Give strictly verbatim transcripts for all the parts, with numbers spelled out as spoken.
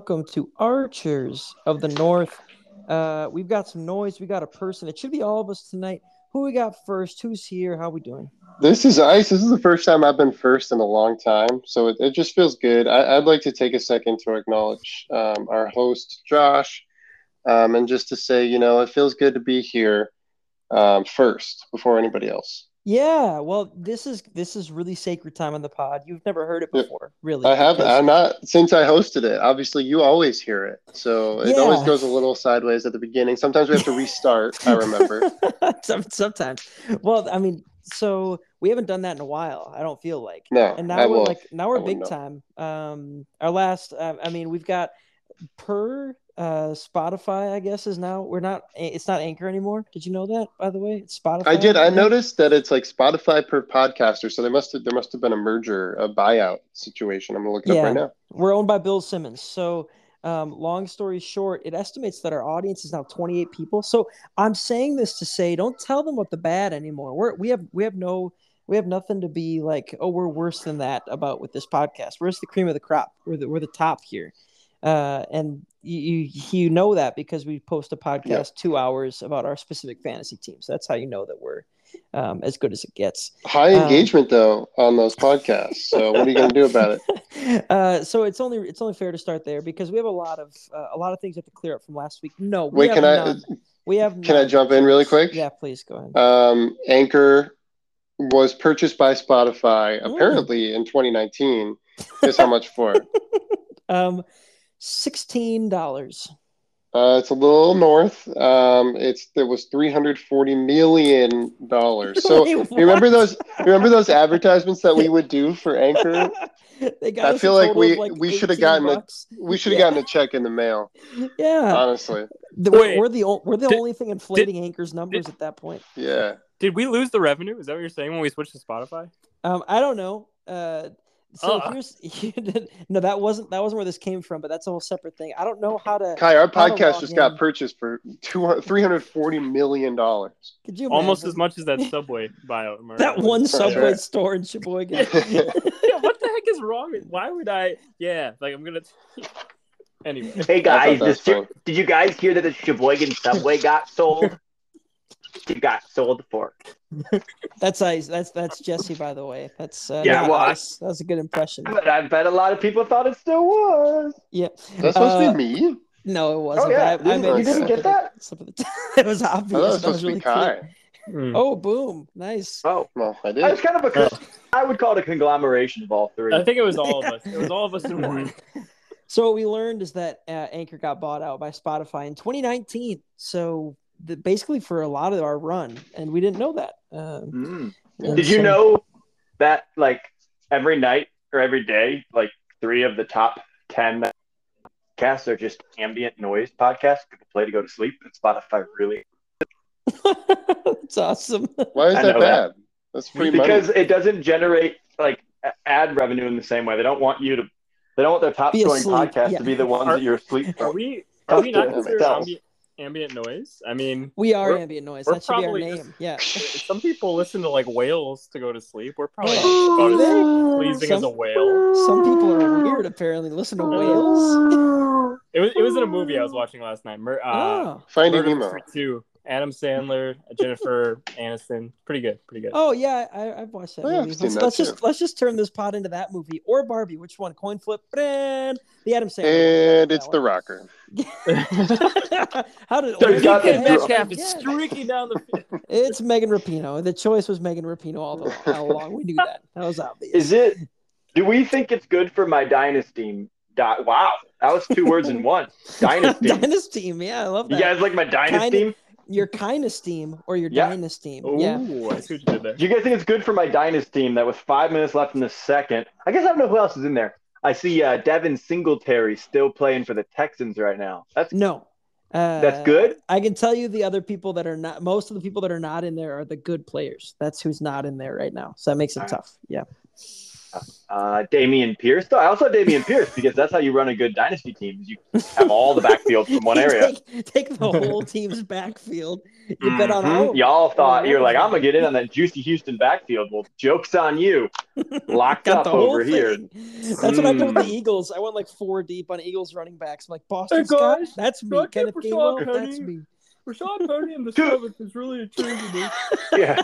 welcome to Archers of the North. Uh, we've got some noise. We got a person. It should be all of us tonight. Who we got first? Who's here? How we doing? This is Ice. This is the first time I've been first in a long time, so it, it just feels good. I, I'd like to take a second to acknowledge um, our host, Josh, um, and just to say, you know, it feels good to be here um, first before anybody else. Yeah, well, this is this is really sacred time on the pod. You've never heard it Yep. before, really. I have. because- I'm not since I hosted it. Obviously, you always hear it, so it Yeah. always goes a little sideways at the beginning. Sometimes we have to restart. I remember. Some- Sometimes. Well, I mean, so we haven't done that in a while. I don't feel like. No, And now I we're will. like now we're I big wouldn't time. Um, our last. Uh, I mean, we've got per uh Spotify. I guess is now we're not. It's not Anchor anymore. Did you know that? By the way, it's Spotify. I did. I now. noticed that it's like Spotify per podcaster, so they must have there must have been a merger, a buyout situation. I'm gonna look it Yeah. up right now. We're owned by Bill Simmons. So, um, long story short, it estimates that our audience is now twenty-eight people. So, I'm saying this to say, don't tell them what the bad anymore. We're we have we have no we have nothing to be like, oh, we're worse than that about with this podcast. We're just the cream of the crop. We're the we're the top here, uh, and you you, you know that because we post a podcast Yep. two hours about our specific fantasy teams. That's how you know that we're um, as good as it gets. High Um, engagement though on those podcasts. So what are you gonna do about it? Uh, so it's only it's only fair to start there because we have a lot of uh, a lot of things we have to clear up from last week. No, we Wait, have can I none. We have can I none. jump in really quick? Yeah, please go ahead. Um, Anchor was purchased by Spotify Mm. apparently in twenty nineteen. Guess how much for? Um, sixteen dollars. Uh, it's a little north. Um, it's there was three hundred forty million dollars. So Wait, remember what? those remember those advertisements that we would do for Anchor? They got I us feel a like total we of like we should have eighteen gotten bucks. a we should have Yeah. gotten a check in the mail. Yeah, Honestly, The- we're, Wait, we're the o- we're the did- only thing inflating Anchor's numbers at that point. yeah. Did we lose the revenue? Is that what you're saying when we switched to Spotify? Um, I don't know. Uh, so Uh. here's no, that wasn't that wasn't where this came from, but that's a whole separate thing. I don't know how to. Kai, our how to podcast log just in. got purchased for two three hundred forty million dollars. Could you Almost imagine? as much as that Subway buyout. am I That right? one For Subway sure. store in Sheboygan. Yeah, what the heck is wrong with? Why would I? Yeah, like I'm gonna. Anyway, Hey I guys, thought that was this, funny. did you guys hear that the Sheboygan Subway got sold? It got sold for. That's Ice. That's that's Jesse, by the way. That's uh, Yeah, not well, I- Ice. That was a good impression. But I bet a lot of people thought it still was. Yeah. That's supposed Uh, to be me. No, it wasn't. Oh yeah, but I, I you made didn't slip get of the- that? slip of the it was I obvious. thought it was That was supposed to really be Kai. clear. Hmm. Oh, boom! Nice. Oh, Well, I I did. was kind of a. con- I would call it a conglomeration of all three. I think it was all of us. It was all of us in one. So what we learned is that uh, Anchor got bought out by Spotify in twenty nineteen. So the, basically for a lot of our run, and we didn't know that. Um, Mm. and Did you so- know that like every night or every day, like three of the top ten podcasts are just ambient noise podcasts people play to go to sleep, and Spotify really That's awesome. Why is I that know bad? That's free because money. it doesn't generate like a- ad revenue in the same way. They don't want you to. They don't want their top Be scoring asleep, podcasts yeah. to be the ones Are- that you're asleep Are from. we? Are we not Tough to considered tell. ambient, ambient noise? I mean, We are We're- ambient noise. we're That should be our probably name. just- Yeah. some people listen to like whales to go to sleep. We're probably Oh, not do about they? as pleasing as a Some- whale. Some people are weird. Apparently, listen to whales. It was. It was in a movie I was watching last night. Mur- uh, Oh. Finding Murder Nemo. Mystery two. Adam Sandler, Jennifer Aniston. Pretty good. Pretty good. Oh yeah, I, I've watched that Oh, yeah, I've movie. seen Let's, that let's too. just let's just turn this pod into that movie or Barbie. Which one? Coin flip. Brand. The Adam Sandler. And one. it's The Rocker. How did So you got okay, the again. Metcalf is streaking down the field. It's Megan Rapinoe. The choice was Megan Rapinoe all, the, all along. We knew that. That was obvious. Is it? Do we think it's good for my dynasty? Di- wow, that was two words in one. Dynasty. Dynasty team? Yeah, I love You that. guys like my dynasty? Kinda- Your kindness team or your Yeah. dynasty team? Ooh, Yeah. I see what you did there. Do you guys think it's good for my dynasty team that with five minutes left in the second? I guess I don't know who else is in there. I see uh, Devin Singletary still playing for the Texans right now. That's No. Uh, That's good? I can tell you the other people that are not. Most of the people that are not in there are the good players. That's who's not in there right now. So that makes it All right. tough. Yeah. Uh, Damian Pierce. Though I also have Damian Pierce because that's how you run a good dynasty team. Is you have all the backfield from one area. take, take the whole team's backfield. You bet on Mhm. all of Y'all them, or thought you're one like, of I'm gonna them. get in on that juicy Houston backfield. Well, joke's on you. Locked Got up the whole over here. thing. That's what I did with the Mm. Eagles. I went like four deep on Eagles running backs. I'm like, Boston Hey, Scott, guys, that's do me. I keep Kenneth Rashad Gainwell, Penny? that's me. Rashad Penny in the seventh is really a change of me. Yeah.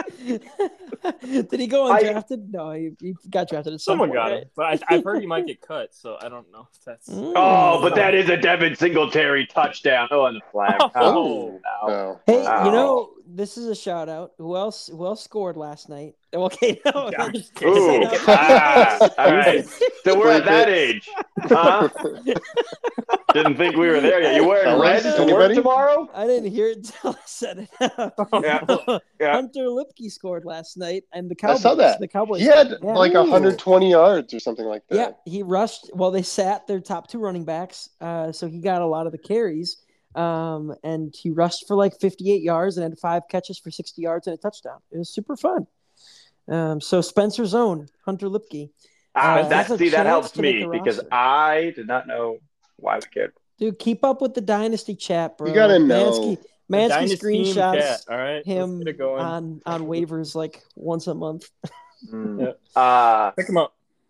Did he go I- undrafted? No, he, he got drafted at some Someone point, got right? him, but I, I've heard he might get cut, so I don't know if that's. Mm. Oh, but that is a Devin Singletary touchdown. Oh, and the flag. Oh. Oh, Oh, ow. Hey, wow. you know, this is a shout out. Who else? Who else scored last night? Okay, no. Gosh, that's- Ooh. that's- Ah, all right. So we're Bleep at that it. age. Huh? Didn't think we were there yet. You wearing red Fellas, to work anybody? tomorrow? I didn't hear it until I said it. Yeah. Yeah. Hunter Lipke scored last night, and the I Cowboys. saw that. The Cowboys. He had yeah. like Ooh. one hundred twenty yards or something like that. Yeah, he rushed. Well, they sat their top two running backs, uh, so he got a lot of the carries. Um, and he rushed for like fifty-eight yards and had five catches for sixty yards and a touchdown. It was super fun. Um, so Spencer's own Hunter Lipke, Ah, Uh, that has a see that chance helps to make me the because roster. I did not know why we cared. dude. Keep up with the dynasty chat, bro. You gotta Mansky, know. Mansky Dynasty team screenshots cat, all right? him Let's get it going. on on waivers like once a month. Yeah. Uh, Pick him up.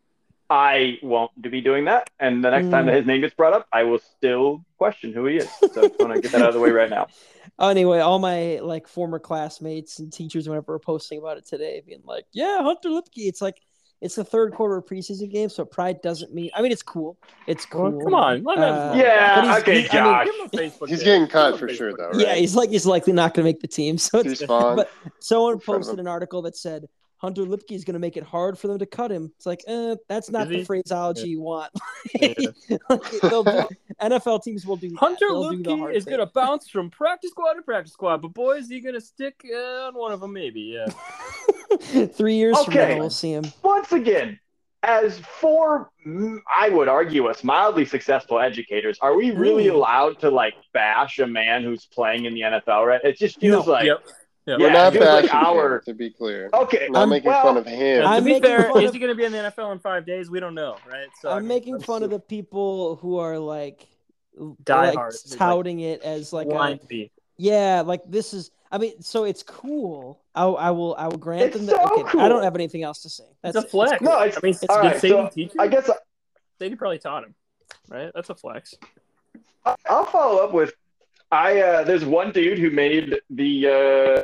I won't be doing that, and the next time Mm. that his name gets brought up, I will still question who he is. So I want to get that out of the way right now. Anyway, all my like former classmates and teachers, whenever were posting about it today, being like, "Yeah, Hunter Lipke." It's like it's the third quarter of preseason game, so pride doesn't mean. I mean, it's cool. It's cool. Well, come on, let him have Uh, his Yeah, but he's- okay, he- I mean, Josh. Give him a Facebook. He's day. getting Give cut him a for sure, Facebook though, day. right? Yeah, he's like he's likely not going to make the team. So it's, Despawn. but someone in front of posted him. an article that said Hunter Lipke is going to make it hard for them to cut him. It's like, eh, that's not Is the he? phraseology you want. Yeah. Like, they'll do, N F L teams will do that. Hunter They'll do the Lipke hard is thing. going to bounce from practice squad to practice squad, but boy, is he going to stick uh, on one of them, maybe. Yeah. Three years from Okay. now, we'll see him. Once again, as four, mm, I would argue, us mildly successful educators, are we really Mm. allowed to like bash a man who's playing in the N F L? Right? It just feels No. like Yep. Yep. We're Yeah, not it feels like bashing our- him, to be clear. okay. We're not I'm- making well, fun of him. Now, I'm to be making fair, fun is of- he going to be in the N F L in five days? We don't know, right? So I I'm mean, making that's fun of the people who are like, Die like hard. It's like touting it as like a, blind be. yeah, like this is. I mean, so it's cool. I, I will. I will grant It's them that. so Okay, cool. I don't have anything else to say. That's It's a it. flex. cool. No, it's, I mean, all did right. Sadie So teach you? I guess Sadie probably taught him, right? That's a flex. I'll follow up with I. Uh, there's one dude who made the uh,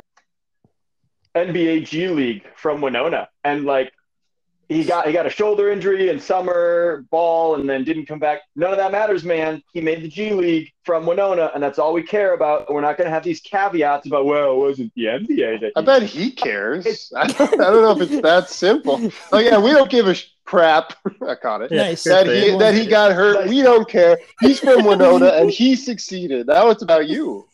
N B A G League from Winona, and like he got he got a shoulder injury in summer ball, and then didn't come back. None of that matters, man. He made the G League from Winona, and that's all we care about. We're not going to have these caveats about well, it wasn't the N B A that. I bet he cares. I don't, I don't know if it's that simple. Like, yeah, we don't give a sh- crap. I caught it. Yeah, Nice. That good he thing. that he got hurt. We don't care. He's from Winona and he succeeded. Now it's about you.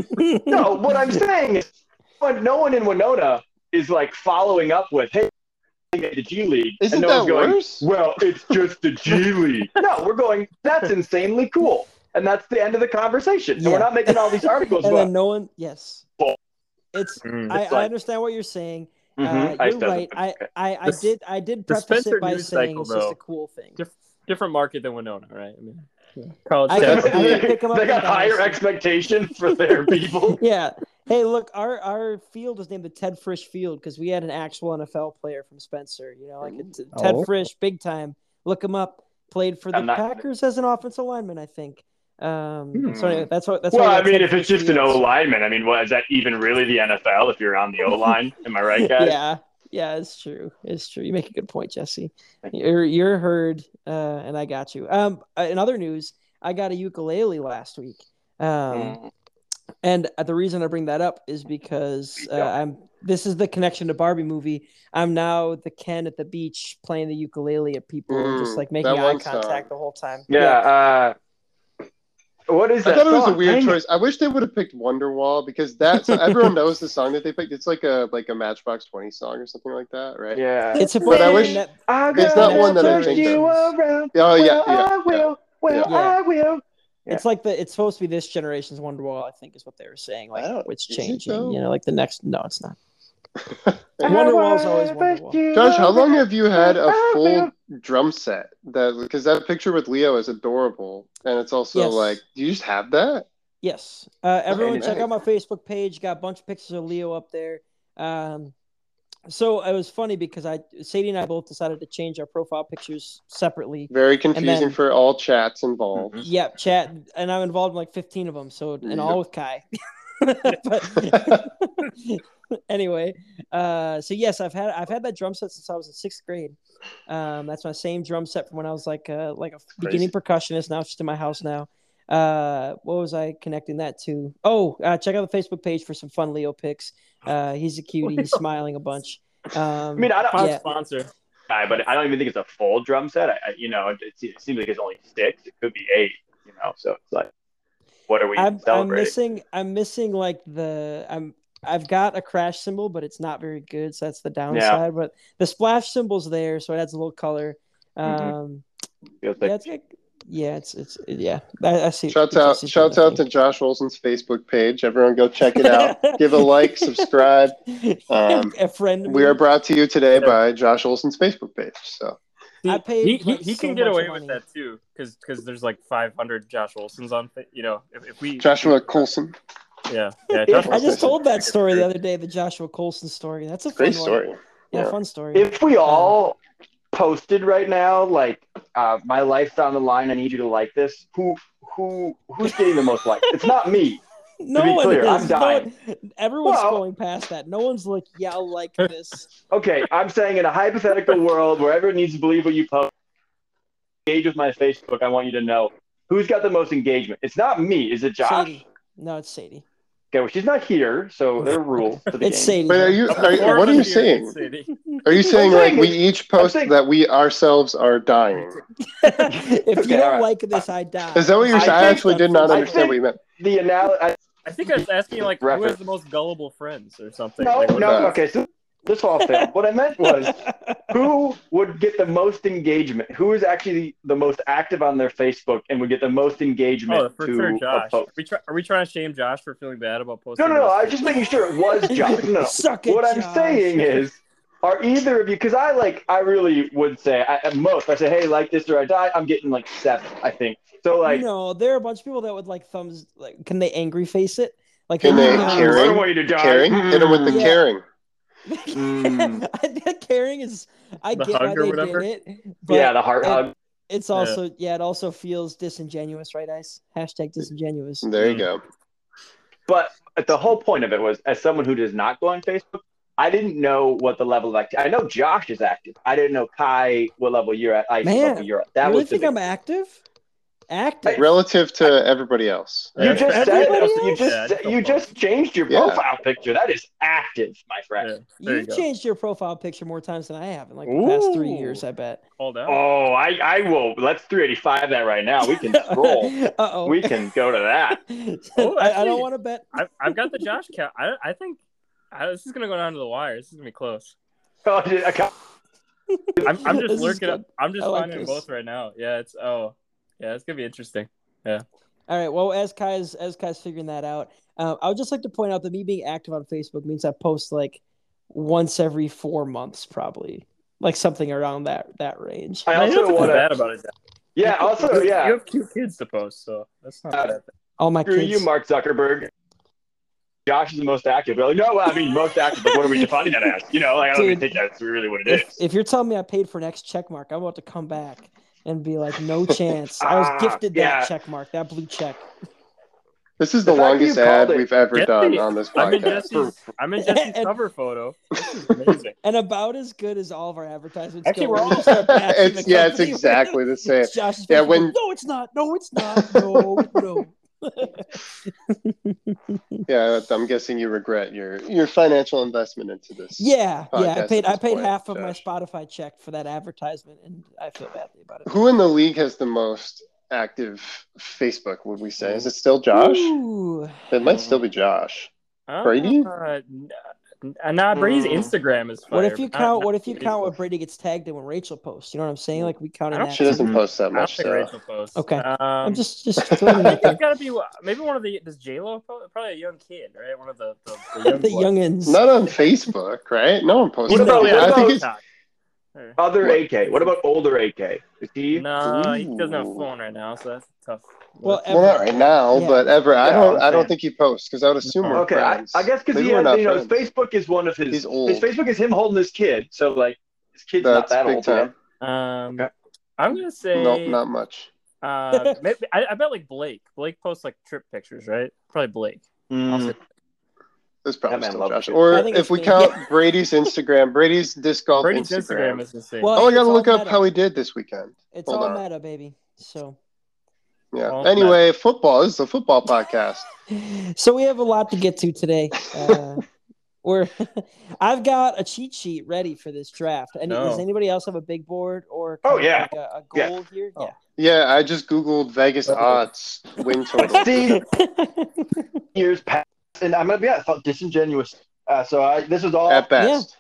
No, what I'm saying is, but no one in Winona is like following up with, "Hey, we made the G League," Isn't and no that one's going, worse? "Well, it's just the G League." No, we're going, "That's insanely cool," and that's the end of the conversation. And Yeah. we're not making all these articles and about. then no one. Yes, Well, it's. Mm. I, it's I like- understand what you're saying. Mhm, Uh, I you're still- right. I, okay. I, I The- did. I did the preface Spencer it by news saying cycle, it's just though. a cool thing. Diff- different market than Winona, right? I mean, college. I town. can- I can pick 'em up they in got higher Dynasty. expectations for their people. Yeah. Hey, look, our our field was named the Ted Frisch Field because we had an actual N F L player from Spencer. You know, like it's, Ted Oh. Frisch, big time. Look him up. Played for the I'm not- Packers as an offensive lineman, I think. Um, Hmm. So anyway, that's what. That's Well, why we I got mean, Ted if it's Frisch just an Fields. O lineman, I mean, what is that even really the N F L if you're on the O line? Am I right, guys? Yeah, yeah, it's true. It's true. You make a good point, Jesse. You're you're heard, uh, and I got you. Um, uh, in other news, I got a ukulele last week. Um, Mm. and uh, the reason I bring that up is because uh, Yeah. I'm. This is the connection to Barbie movie. I'm now the Ken at the beach playing the ukulele at people, and just Mm, like making that eye one contact song. the whole time. Yeah. Uh, what is I that? thought it was a song? weird Dang it. choice. I wish they would have picked Wonderwall because that so everyone knows the song that they picked. It's like a like a Matchbox twenty song or something like that, right? Yeah. It's a But I wish- that, I'm It's not one that I push think you of. around. Oh yeah, Well, yeah. I will. Well, Yeah. I will. Yeah. It's like the. It's supposed to be this generation's Wonderwall. I think is what they were saying. Like Wow. it's Is it changing. though? You know, like the next. No, it's not. Wonderwall's always Wonderwall. Josh, how long have you had a full drum set? That because that picture with Leo is adorable, and it's also Yes. like, do you just have that? Yes. Uh, everyone, Nice. check out my Facebook page. Got a bunch of pictures of Leo up there. Um, so it was funny because I, Sadie and I both decided to change our profile pictures separately. Very confusing then- for all chats involved. Mhm. Yep, chat, and I'm involved in like fifteen of them. So and Yep. all with Kai. But anyway, uh, so yes, I've had I've had that drum set since I was in sixth grade. Um, that's my same drum set from when I was like uh, like a beginning percussionist. Now it's just in my house now. Uh, what was I connecting that to? Oh, uh, check out the Facebook page for some fun Leo pics. Uh, he's a cutie. He's smiling a bunch. Um, I mean, I don't, Fun yeah. sponsor. I, but I don't even think it's a full drum set. I, I, you know, it, it seems like it's only six. It could be eight. You know, so it's like, what are we I'm, I'm celebrating? missing. I'm missing like the. I'm. I've got a crash cymbal, but it's not very good. So that's the downside. But the splash cymbal's there, so it adds a little color. Um, Feels yeah, like- it's like, yeah, it's it's yeah. I, I see. Shouts I out, see shouts the out to Josh Olson's Facebook page. Everyone go check it out. Give a like, subscribe. thing. Um, a friend. of We are me. brought to you today Yeah. by Josh Olson's Facebook page. So I paid, he, he, like, he so can get much away money. with that too, because because there's like five hundred Josh Olsons on. fa- You know, if, if we Joshua Colson, yeah, yeah. Josh I just Olson's told that a story the good- other day, the Joshua Colson story. That's a fun great one. story. Yeah, Yeah. fun story. If we all posted right now, like, uh, my life's on the line, I need you to like this. Who, who, who's getting the most likes? It's not me. no be one clear, is. I'm No dying. one- everyone's Well- going past that. No one's like, yeah, I'll like this. Okay, I'm saying in a hypothetical world where everyone needs to believe what you post, engage with my Facebook. I want you to know who's got the most engagement. It's not me. Is it Josh? Sadie. No, it's Sadie. Okay, well, she's not here, so there are rules to the It's game. Sadie. But are you? Of the Are, four of what are you us here, saying? it's Sadie. Are you saying saying like we is- each post saying- that we ourselves are dying? if you Okay, don't all right. like this, I die. Is that what you're I saying? I think- actually did not I understand think- what you meant. The analogy. I think I was asking like who Reference. has the most gullible friends or something. No, Like, what no. about- Okay, so this all failed. What I meant was who would get the most engagement? Who is actually the most active on their Facebook and would get the most engagement Oh, for to sure, a Josh. post? Are we, try, are we trying to shame Josh for feeling bad about posting? No, no, no. those- I was just making sure it was Josh. No, no. Suck it, What I'm Josh. saying is, are either of you? Because I like, I really would say I, at most, I say, hey, like this or I die. I'm getting like seven, I think. So like, no, there are a bunch of people that would like thumbs. Like, can they angry face it? Like, Can they do I caring? don't want you to die. Caring? Hit him with the Yeah. caring. Mm. I think caring is. I The get why hug or they whatever? did it. But Yeah, the heart it- hug. It's Yeah. also yeah. It also feels disingenuous, right, Ice? Hashtag disingenuous. There you Mm. go. But the whole point of it was, as someone who does not go on Facebook, I didn't know what the level of activity. I know Josh is active. I didn't know Kai what level you're at. Ice what Man, level you're at. That you really was the think big- I'm active? Active. Relative to everybody else. You just said Everybody you else? just Yeah, I just you don't just changed your Yeah. profile picture. That is active, my friend. Yeah, there you You've go. changed your profile picture more times than I have in like the past three Ooh. years. I bet. Hold out. Oh, I I will. Let's three eighty-five that right now. We can scroll. uh oh. We can go to that. Oh, I, I actually- don't want to bet. I've, I've got the Josh count. I, I think I, this is gonna go down to the wire. This is gonna be close. Oh, dude, I can't- I'm, I'm This just is looking good. up. I'm just I like finding this. both right now. Yeah, it's oh, yeah, it's gonna be interesting. All right. Well, as Kai's as Kai's figuring that out, uh, I would just like to point out that me being active on Facebook means I post like once every four months, probably like something around that that range. I No, you also don't have to feel want bad to. about it. Jack. Yeah. Also, You- yeah. You have cute kids to post, so that's not Uh, bad. All my Screw kids. you, Mark Zuckerberg. Josh is the most active. We're like, no, I mean most active. But what are we defining that as? You know, like I don't even Dude, think that's really what it is. If, if you're telling me I paid for next check mark, I'm about to come back and be like, no chance. I was Ah, gifted that yeah. check mark, that blue check. This is The the fact that longest you ad called it- we've ever Jesse, done on this I'm in podcast. Jesse's. I'm in Jesse's And- cover photo. This is amazing. And about as good as all of our advertisements Actually, go. we're when all- we start bashing It's the yeah, it's company. exactly the same. It's Josh's Yeah, face, when- like, no, it's not. No, it's not. No, no. Yeah, I'm guessing you regret your your financial investment into this. Yeah, yeah. I podcast paid. at I this paid point, half of my Josh. Spotify check for that advertisement, and I feel badly about it. Who in the league has the most active Facebook? Would we say is it still Josh? Ooh. It might still be Josh. Brady? Uh, n- Uh, nah, Brady's Mm. Instagram is fire. What if you but count? not- What not if you count Facebook. what Brady gets tagged in when Rachel posts? You know what I'm saying? Like we count I in don't- that. She doesn't too? post that I don't much, think so Rachel posts. Okay. Um, I'm just just throwing it I out think it's there. got to be maybe one of the does J Lo probably a young kid, right? One of the the, the young The blood. youngins. not on Facebook, right? No one posts. What about- that. what I think about- it's TikTok? Or- Other What? A K. What about older A K? Is he? No, he doesn't have a Ooh. phone right now, so that's tough. Well, Well, not right now, Yeah. but ever. I Yeah, don't. I'm I don't saying. think he posts because I would assume No. we're Okay, I, friends. I guess because Maybe he we're has, not you know, his friends. Facebook is one of his. He's old. His Facebook is him holding his kid, so like his kid's not That's that big old time. yet. Um, Okay. I'm gonna say Nope, not much. uh, maybe, I, I bet like Blake. Blake posts like trip pictures, right? Probably Blake. I'll say- That's probably That man still loves Josh. it. Or I think if it's we me. count Brady's Instagram, Brady's disc golf Brady's Instagram. Instagram is insane. Well, Oh, I it's gotta all look up meta. how he did this weekend. It's Hold all on. meta, baby. So, Yeah. All Anyway, football. This is a football podcast. so we have a lot to get to today. Uh, we're I've got a cheat sheet ready for this draft. Any, No. Does anybody else have a big board or Oh, kind of yeah. like a, a Yeah. goal here? Oh. Yeah, I just googled Vegas odds win total. See, Yeah. years past, and I'm gonna be honest, I felt disingenuous. Uh, so I, this is all. At best.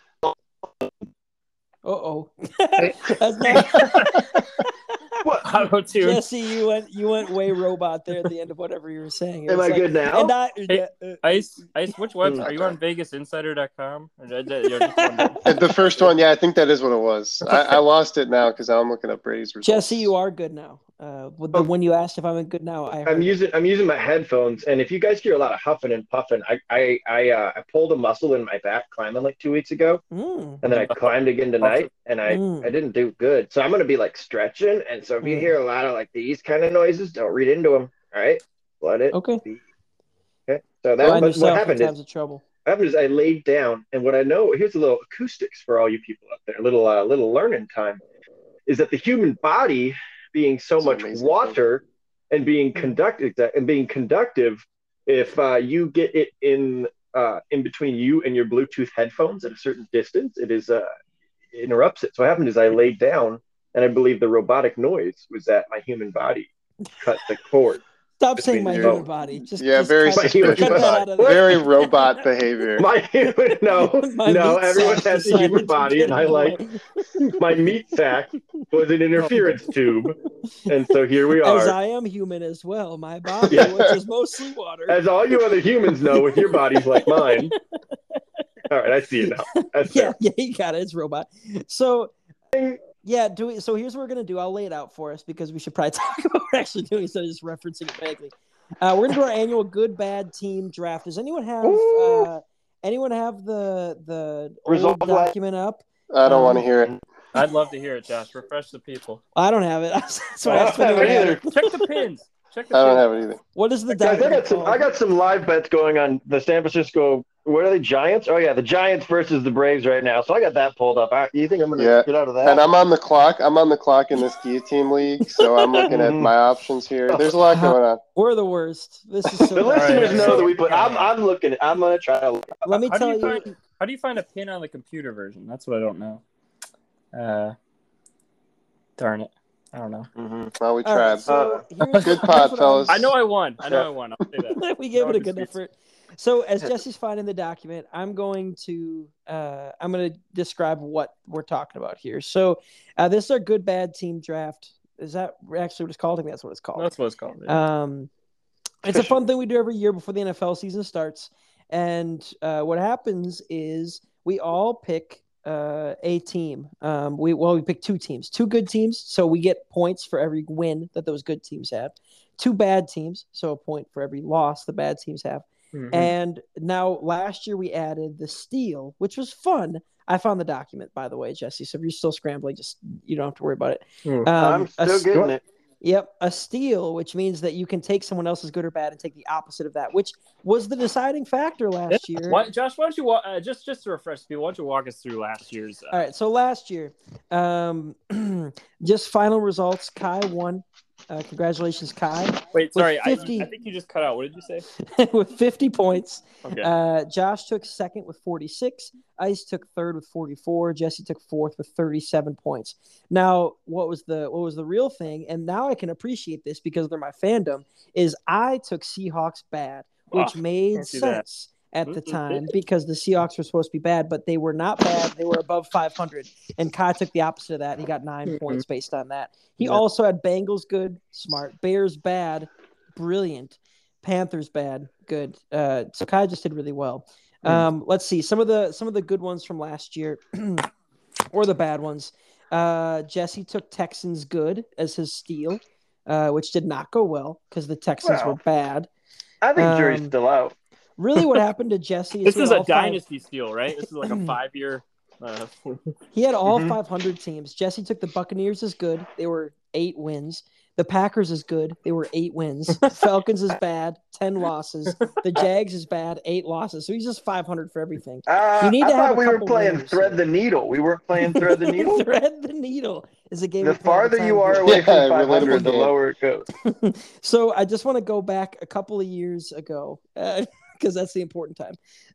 Uh oh. That's not What? Auto tune. Jesse. You went you went way robot there at the end of whatever you were saying. It Am was I like, good now? And I, Hey, yeah, uh, Ice, Ice. Which website Mm. are you on? Vegas Insider dot com. Or did- did- you're just wondering? The first one, yeah, I think that is what it was. I, I lost it now because I'm looking up Brady's results. Jesse, you are good now. Uh, with the, Oh. when you asked if I'm good now, I heard I'm it. using I'm using my headphones, and if you guys hear a lot of huffing and puffing, I I I, uh, I pulled a muscle in my back climbing like two weeks ago, Mm. and then I climbed again tonight, and I Mm. I didn't do good. So I'm gonna be like stretching, and so if you Mm. hear a lot of like these kind of noises, don't read into them. All right, let it. Okay. be. Okay. So that Find but yourself what in happened times is of trouble. what happened is I laid down, and what I know here's a little acoustics for all you people out there, a little uh, little learning time, is that the human body being so It's an much amazing water and being conductive and being conductive, if uh, you get it in uh, in between you and your Bluetooth headphones at a certain distance, it is uh, it interrupts it. So what happened is I laid down, and I believe the robotic noise was that my human body cut the cord. Stop It's saying been my developed. human body. Just Yeah, just very cut, suspicious. cut that out of there. Very robot behavior. My human, no, My no, meat everyone sack has a decided human to body, get and I in the like way. my meat sack was an interference tube, and so here we As are. I am human as well. My body, Yeah. which is mostly water. As all you other humans know, with your bodies like mine. All right, I see it now. That's yeah, fair. yeah, you got it. It's robot. So, yeah, do we, so here's what we're gonna do. I'll lay it out for us because we should probably talk about what we're actually doing instead of just referencing it vaguely. Uh, we're gonna do our annual good bad team draft. Does anyone have uh, anyone have the the old Result last- document up? I don't Um, want to hear it. I'd love to hear it, Josh. Refresh the people. I don't have it. That's why I I asked don't have anyone it had either. it. Check the pins. Check the I don't pins. have it either. What is the Guys, I document got some. called? I got some live bets going on the San Francisco. What are they? Giants? Oh yeah, the Giants versus the Braves right now. So I got that pulled up. I, you think I'm gonna Yeah. get out of that? And I'm on the clock. I'm on the clock in this guillotine league, so I'm looking at Mhm. my options here. There's a lot going on. We're the worst. This is so the bad. listeners right, know so- that we put. I'm. I'm looking. I'm gonna try to. Let me How do tell you you. find how do you find a pin on the computer version? That's what I don't know. Uh, darn it, I don't know. Well, we All tried. right, so Uh, here's, Good here's pod, what fellas. I know I won. I know I won. I'll say that. I'm- we gave it a No good disputes. effort. So as Jesse's finding the document, I'm going to uh, I'm going to describe what we're talking about here. So uh, this is our good bad team draft. Is that actually what it's called? I think that's what it's called. That's what it's called. Yeah. Um, it's a fun thing we do every year before the N F L season starts. And uh, what happens is we all pick uh, a team. Um, we well, we pick two teams, two good teams, so we get points for every win that those good teams have. Two bad teams, so a point for every loss the bad teams have. Mhm. And now last year we added the steal, which was fun. I found the document, by the way, Jesse. So if you're still scrambling, just you don't have to worry about it. Hmm. Um, I'm a still s- getting it. Yep, a steal, which means that you can take someone else's good or bad and take the opposite of that, which was the deciding factor last year. Why, Josh, why don't you wa- uh, just just to refresh people? Why don't you walk us through last year's? Uh, All right, so last year, um, just final results. Kai won. Uh, congratulations, Kai, Wait, sorry, I, fifty I think you just cut out. What did you say? with fifty points. Okay. Uh, Josh took second with forty-six. Ice took third with forty-four. Jesse took fourth with thirty-seven points. Now, what was the what was the real thing? And now I can appreciate this because they're my fandom. Is I took Seahawks bad, which Oh, made can't do that. sense. at the time because the Seahawks were supposed to be bad, but they were not bad. They were above five hundred. And Kai took the opposite of that. He got nine points based on that. He Yeah. also had Bengals good, smart. Bears bad, brilliant. Panthers bad, good. Uh, so Kai just did really well. Um, let's see some of the some of the good ones from last year, or the bad ones. Uh, Jesse took Texans good as his steal, uh, which did not go well because the Texans Well, were bad. I think jury's Um, still out. Really, what happened to Jesse is This he is had a all five- dynasty steal, right? This is like a five-year. Uh, He had all Mhm. five hundred teams. Jesse took the Buccaneers as good. They were eight wins. The Packers is good. They were eight wins. Falcons is bad, ten losses. The Jags is bad, eight losses. So he's just five hundred for everything. Uh, You need I to have thought a we were couple playing winners Thread here. the Needle. We weren't playing Thread the Needle. Thread the needle is a game. The we play all farther time you are here. away Yeah, from five hundred, relatable the game. lower it goes. So I just want to go back a couple of years ago because that's the important time.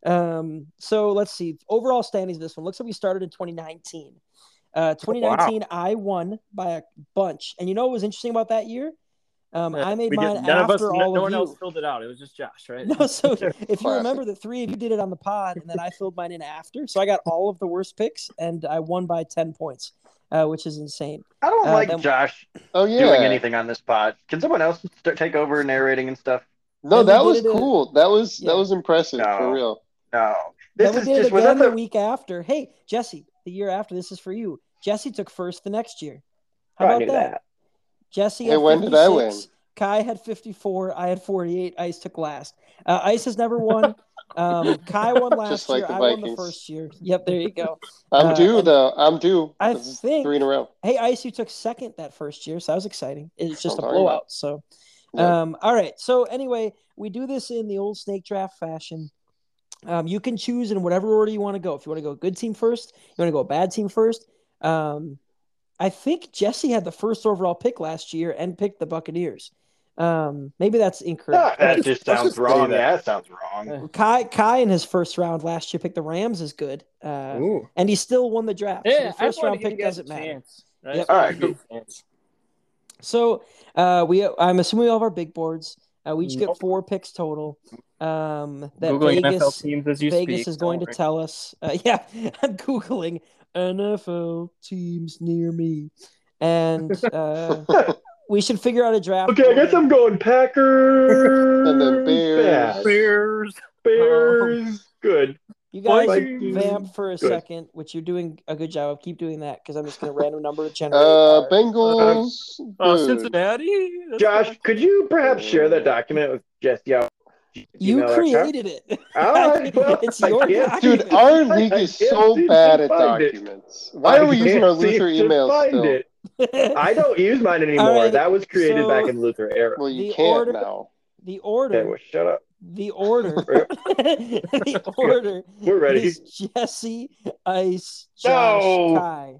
Um, so let's see. Overall standings of this one looks like we started in twenty nineteen. Uh, twenty nineteen, I won by a bunch. And you know what was interesting about that year? Um, I made we mine did, none of us, after no, all no of one you. else filled it out. It was just Josh, right? No, so if you Classic. remember, the three of you did it on the pod, and then I filled mine in after. So I got all of the worst picks, and I won by ten points, uh, which is insane. I don't Uh, like then- Josh Oh yeah. doing anything on this pod. Can someone else start, take over narrating and stuff? No, And we that did was it in- cool. That was Yeah. that was impressive No. for real. No. This Then we is did just it was that again the the week after. Hey, Jesse, the year after, this is for you. Jesse took first the next year. How Oh, I about knew that? that. Jesse Hey, had when did I win? fifty-six. Kai had fifty-four. I had forty-eight. Ice took last. Uh, Ice has never won. Um, Kai won last Just like year. the I won the Vikings. first year. Yep, there you go. I'm Uh, due and though. I'm due. I This is think- three in a row. Hey, Ice, you took second that first year, so that was exciting. It's just a What I'm talking blowout. about. So, Yeah. um, all right. So anyway, we do this in the old snake draft fashion. Um, you can choose in whatever order you want to go. If you want to go good team first, you want to go bad team first. Um, I think Jesse had the first overall pick last year and picked the Buccaneers. Um, maybe that's Ah, incorrect. that but just Let's sounds just say wrong. that. Yeah, that sounds wrong. Kai Kai in his first round last year picked the Rams as good, uh, Ooh. and he still won the draft. So Yeah, the I first just wanted round to give pick you guys doesn't a matter. chance. Right? Yep. Just wanted All to right, give you a chance. So uh, we, I'm assuming we all have our big boards. Uh, we each get Nope. four picks total. Um, that Googling N F L Vegas, teams as you Vegas speak. is going to Don't worry. tell us. Uh, yeah, I'm googling N F L teams near me, and uh, we should figure out a draft. Okay, I guess order. I'm going Packers. And then Bears. Bad. Bears. Bears. Good. You guys Vikings. vamp for a Good. second, which you're doing a good job of. Keep doing that because I'm just going to random number generate. Uh, our- Bengals. Uh, good. Cincinnati. That's Josh, fine. could you perhaps share that document with Jesse? out- you email account? created it. All right, well, it's I your can't- Dude, document. our league I is can't so seem bad to at find it. documents. Why are we I using our can't seem Luther to emails find still? it. I don't use mine anymore. All right, That was created so- back in Luther era. Well, you The can't order- now. the Okay, order. well, shut up. The order. Yep. the order We're ready. is Jesse, Ice, Josh, No. Kai.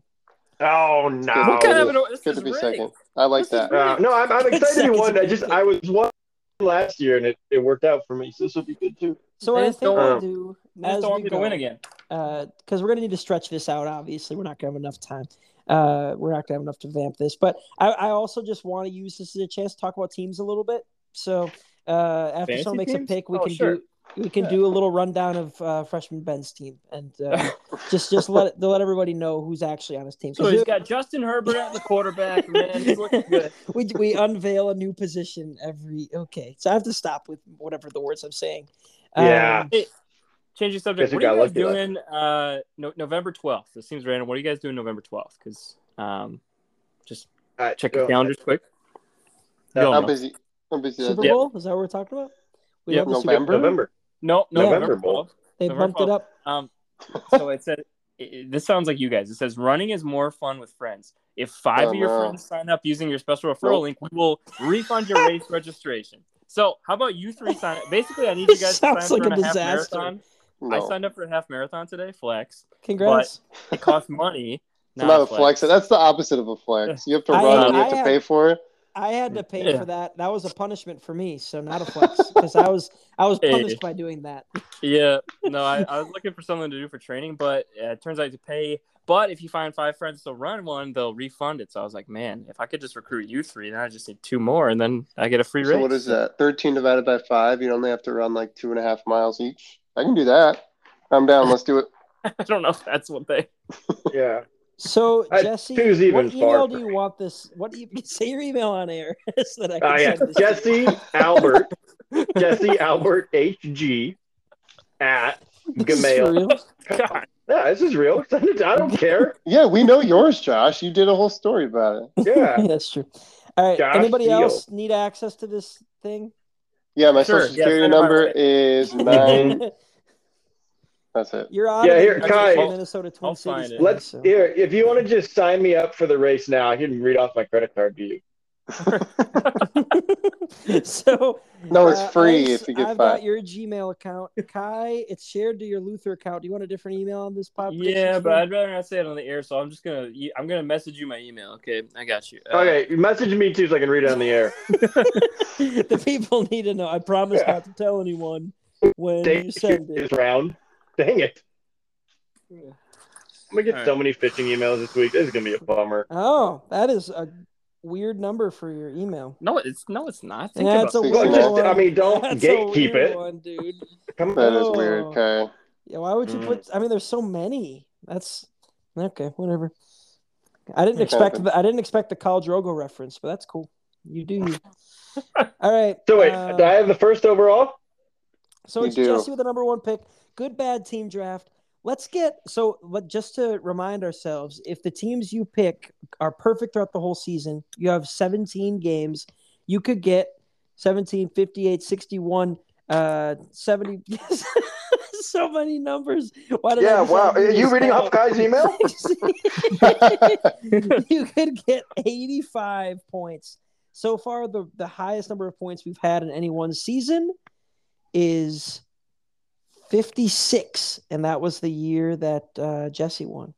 Oh no! What kind of an? This Good is to be rigged. second. I like This is that. rigged. Uh, no, I'm, I'm excited to Second be one. I to just pick. I was one last year and it, it worked out for me. So this will be good too. So what They I just think don't we'll want- do I just as don't want we me go, to win again. because we're going to need to stretch this out. Obviously, we're not going to have enough time. Uh, we're not going to have enough to vamp this. But I, I also just want to use this as a chance to talk about teams a little bit. So uh, after Fantasy someone makes teams? a pick, we Oh, can sure. do we can Yeah. do a little rundown of uh, freshman Ben's team and uh, just just let to let everybody know who's actually on his team. 'Cause So he's it- got Justin Herbert at the quarterback. Man, he's looking good. we we unveil a new position every. Okay, so I have to stop with whatever the words I'm saying. Yeah. Um, Hey, changing subject. Guess you What are you got guys lucky last doing? Uh, no, November twelfth. This seems random. What are you guys doing November twelfth? Because um, just All right, check your go. calendars quick. Uh, Go, I'm Mo. busy. I'm busy. that Super day. Bowl is that what we're talking about? We Yep. love the Super November? Bowl. November. No, Yeah. November November Bowl. twelfth. They November bumped it up. Um, so it said it, it- this sounds like you guys. It says running is more fun with friends. If five Oh, of your no. friends sign up using your special referral Nope. link, we will refund your race registration. So how about you three sign up? Basically, I need you guys to sign Sounds up like for a a half disaster. marathon. I No. signed up for a half marathon today, flex. Congrats. It costs money. It's not a flex. That's the opposite of a flex. You have to I- run and you I have to have- pay for it. I had to pay Yeah. for that. That was a punishment for me, so not a flex because I was I was Hey. punished by doing that. Yeah, no, I, I was looking for something to do for training, but uh, it turns out to pay. But if you find five friends to run one, they'll refund it. So I was like, man, if I could just recruit you three, then I just need two more, and then I get a free race. So what is that? thirteen divided by five. You only have to run like two and a half miles each. I can do that. I'm down. Let's do it. I don't know if that's what they. Yeah. So Uh, Jesse, two's even what far email for do you me. want this? What do you say your email on air so that I can Uh, yeah. send this? Jesse Albert. Jesse Albert H G at This is for Gmail. real. God. Yeah, this is real. Send it. I don't care. Yeah, we know yours, Josh. You did a whole story about it. Yeah. That's true. All right. Josh Anybody Seal. else need access to this thing? Yeah, my Sure, social yeah, security send it my number way. is nine. That's it. You're out Yeah, of here, the Kai. Minnesota Twin I'll Cities. find it. thing, Let's so. here. If you want to just sign me up for the race now, I can read off my credit card to you. So No, it's uh, free Ice, if you get I've five. got your Gmail account. Kai, it's shared to your Luther account. Do you want a different email on this pod? Yeah, but I'd rather not say it on the air, so I'm just gonna I'm gonna message you my email. Okay, I got you. Uh, Okay, message me too so I can read it on the air. the people need to know. I promise Yeah. not to tell anyone when Dang you send it it. is round. Dang it. I'm gonna get All so right. many phishing emails this week. This is gonna be a bummer. Oh, that is a weird number for your email. No, it's no, it's not. Think Yeah, it's a about weird sixty-nine. one. I mean, don't That's a gatekeep weird it. one, dude. Come That on. is weird, Oh. Kai. Yeah, why would you Mm. put? I mean, there's so many. That's okay. Whatever. I didn't It expect happens. the I didn't expect the Khal Drogo reference, but that's cool. You do you. All right. So wait, um, do I have the first overall? So You it's do. Jesse with the number one pick. Good bad team draft. Let's get so let, just to remind ourselves, if the teams you pick are perfect throughout the whole season, you have seventeen games. You could get seventeen, fifty-eight, sixty-one, uh, seventy. So many numbers. Why did I Yeah, decide wow. to do Are you this reading now? off Kai's email? You could get eighty-five points. So far, the, the highest number of points we've had in any one season is fifty-six, and that was the year that uh, Jesse won.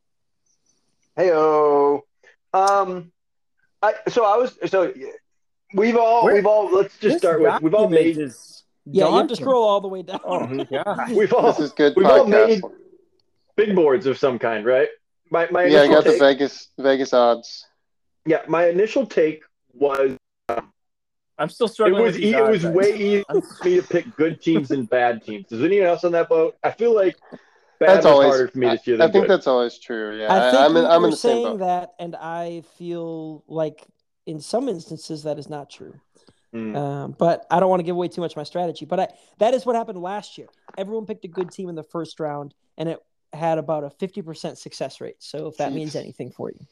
Heyo. Um, I so I was so we've all Where- we've all let's just This start with we've all document made is Yeah, you have to daunting. scroll all the way down. Oh god. we've all This is good we've all made podcasting. big boards of some kind, right? My my Yeah, I initial got the take, Vegas Vegas odds. yeah, my initial take was I'm still it struggling was with these e- it was odds, way guys. easier I'm- for me to pick good teams and bad teams. Is anyone else on that boat? I feel like bad That's was always. harder for me I, this year I than think good. that's always true. Yeah, I I, think I'm in, you- I'm you're in the same saying boat. that, and I feel like in some instances that is not true. Mm. Um, but I don't want to give away too much of my strategy. But I, that is what happened last year. Everyone picked a good team in the first round, and it had about a fifty percent success rate. So if that means Chiefs. anything for you.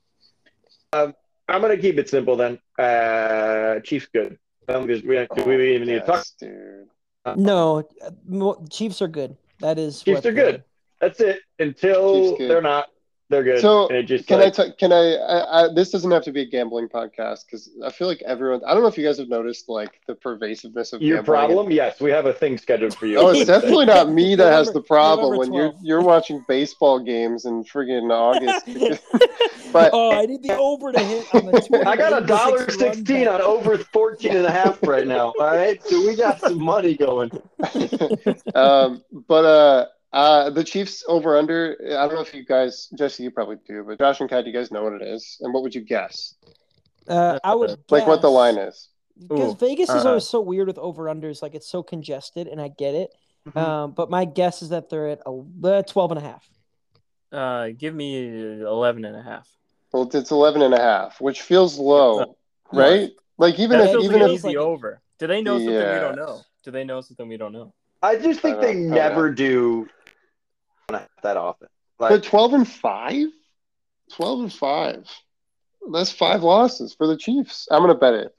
I'm gonna keep it simple then. Uh, Chiefs good. Um, because we do we even need to talk. Yes, dude. No, uh, mo- Chiefs are good. That is Chiefs what are the- good. That's it. Until Chiefs good. they're not, they're good. So and it just can like, I t- can I, I, I? This doesn't have to be a gambling podcast because I feel like everyone. I don't know if you guys have noticed like the pervasiveness of your gambling. problem? Yes, we have a thing scheduled for you. Oh, it's definitely not me that has November- the problem November when you're twelfth. you're watching baseball games in friggin' August. But- oh, I need the over to hit on the twenty. I got a dollar sixteen on over fourteen and a half right now. All right, so we got some money going. um, but uh, uh, the Chiefs over under. I don't know if you guys, Jesse, you probably do, but Josh and Kat, do you guys know what it is? And what would you guess? Uh, I would Like what the guess- line is? Because Ooh, Vegas is uh, always so weird with over unders. Like it's so congested, and I get it. Mhm. Um, but my guess is that they're at a, uh, twelve and a half. Uh, give me eleven and a half. Well, it's eleven and a half, which feels low, Yeah. right? Like even That if feels even like an if easy like- over. Do they know something Yeah. we don't know? Do they know something we don't know? I just think I they don't- I don't never do that often. but Like, twelve and five, twelve and five. That's five losses for the Chiefs. I'm gonna bet it.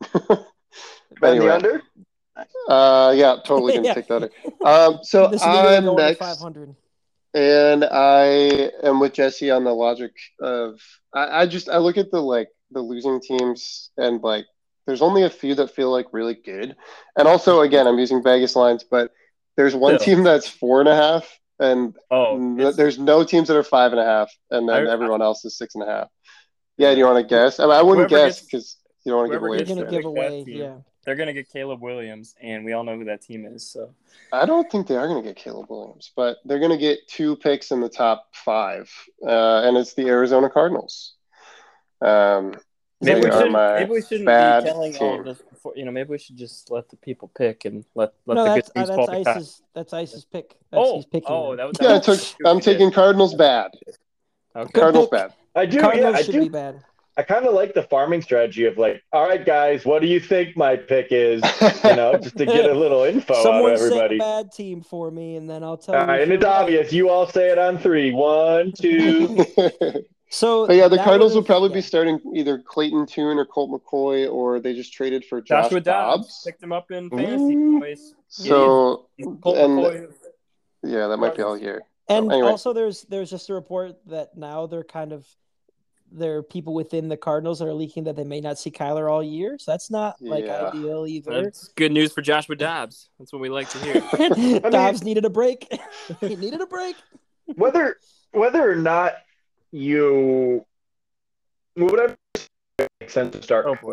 bet anyway. the under. Uh, yeah, totally gonna Yeah. take that. Um, so This is the year they I'm go under next. five hundred. And I am with Jesse on the logic of I, I just I look at the like the losing teams and like there's only a few that feel like really good. And also again I'm using Vegas lines, but there's one Still. team that's four and a half and Oh, n- it's- there's no teams that are five and a half and then I- everyone else is six and a half. Yeah, do you want to guess? I, mean, I wouldn't Whoever guess gets- because you don't want to give whoever away. You're gets gonna to give pick that away, team. yeah. they're gonna get Caleb Williams, and we all know who that team is. So I don't think they are going to get Caleb Williams, but they're going to get two picks in the top five, uh, and it's the Arizona Cardinals. Um, Is that maybe they we your are shouldn't. my Maybe we shouldn't bad be telling all team. of this before, you know, maybe we should just let the people pick and let let No, the that's good uh, teams that's fall behind. Ice's that's Ice's pick. That's Oh, he's picking. oh, them. that was Yeah, I that took. was- I'm taking Cardinals bad. Okay. Good Cardinals pick. bad. I do. Cardinals yeah, I should do. be bad. I kind of like the farming strategy of like, all right, guys, what do you think my pick is? You know, just to get a little info Someone out of say a everybody. bad team for me, and then I'll tell All you. right, if and it's you're right. obvious. You all say it on three. One, two. So, But yeah, the that Cardinals will would've- probably yeah. be starting either Clayton Tune or Colt McCoy, or they just traded for Josh Joshua Dobbs Dobbs. picked him up in fantasy. Ooh. Boys. So, Colt and McCoy. yeah, that might be all year. And So, anyway. also, there's there's just a report that now they're kind of there are people within the Cardinals that are leaking that they may not see Kyler all year. So that's not like Yeah. ideal either. That's good news for Joshua Dobbs. That's what we like to hear. Dobbs needed a break. He needed a break. Whether whether or not you whatever makes sense to start. Oh boy.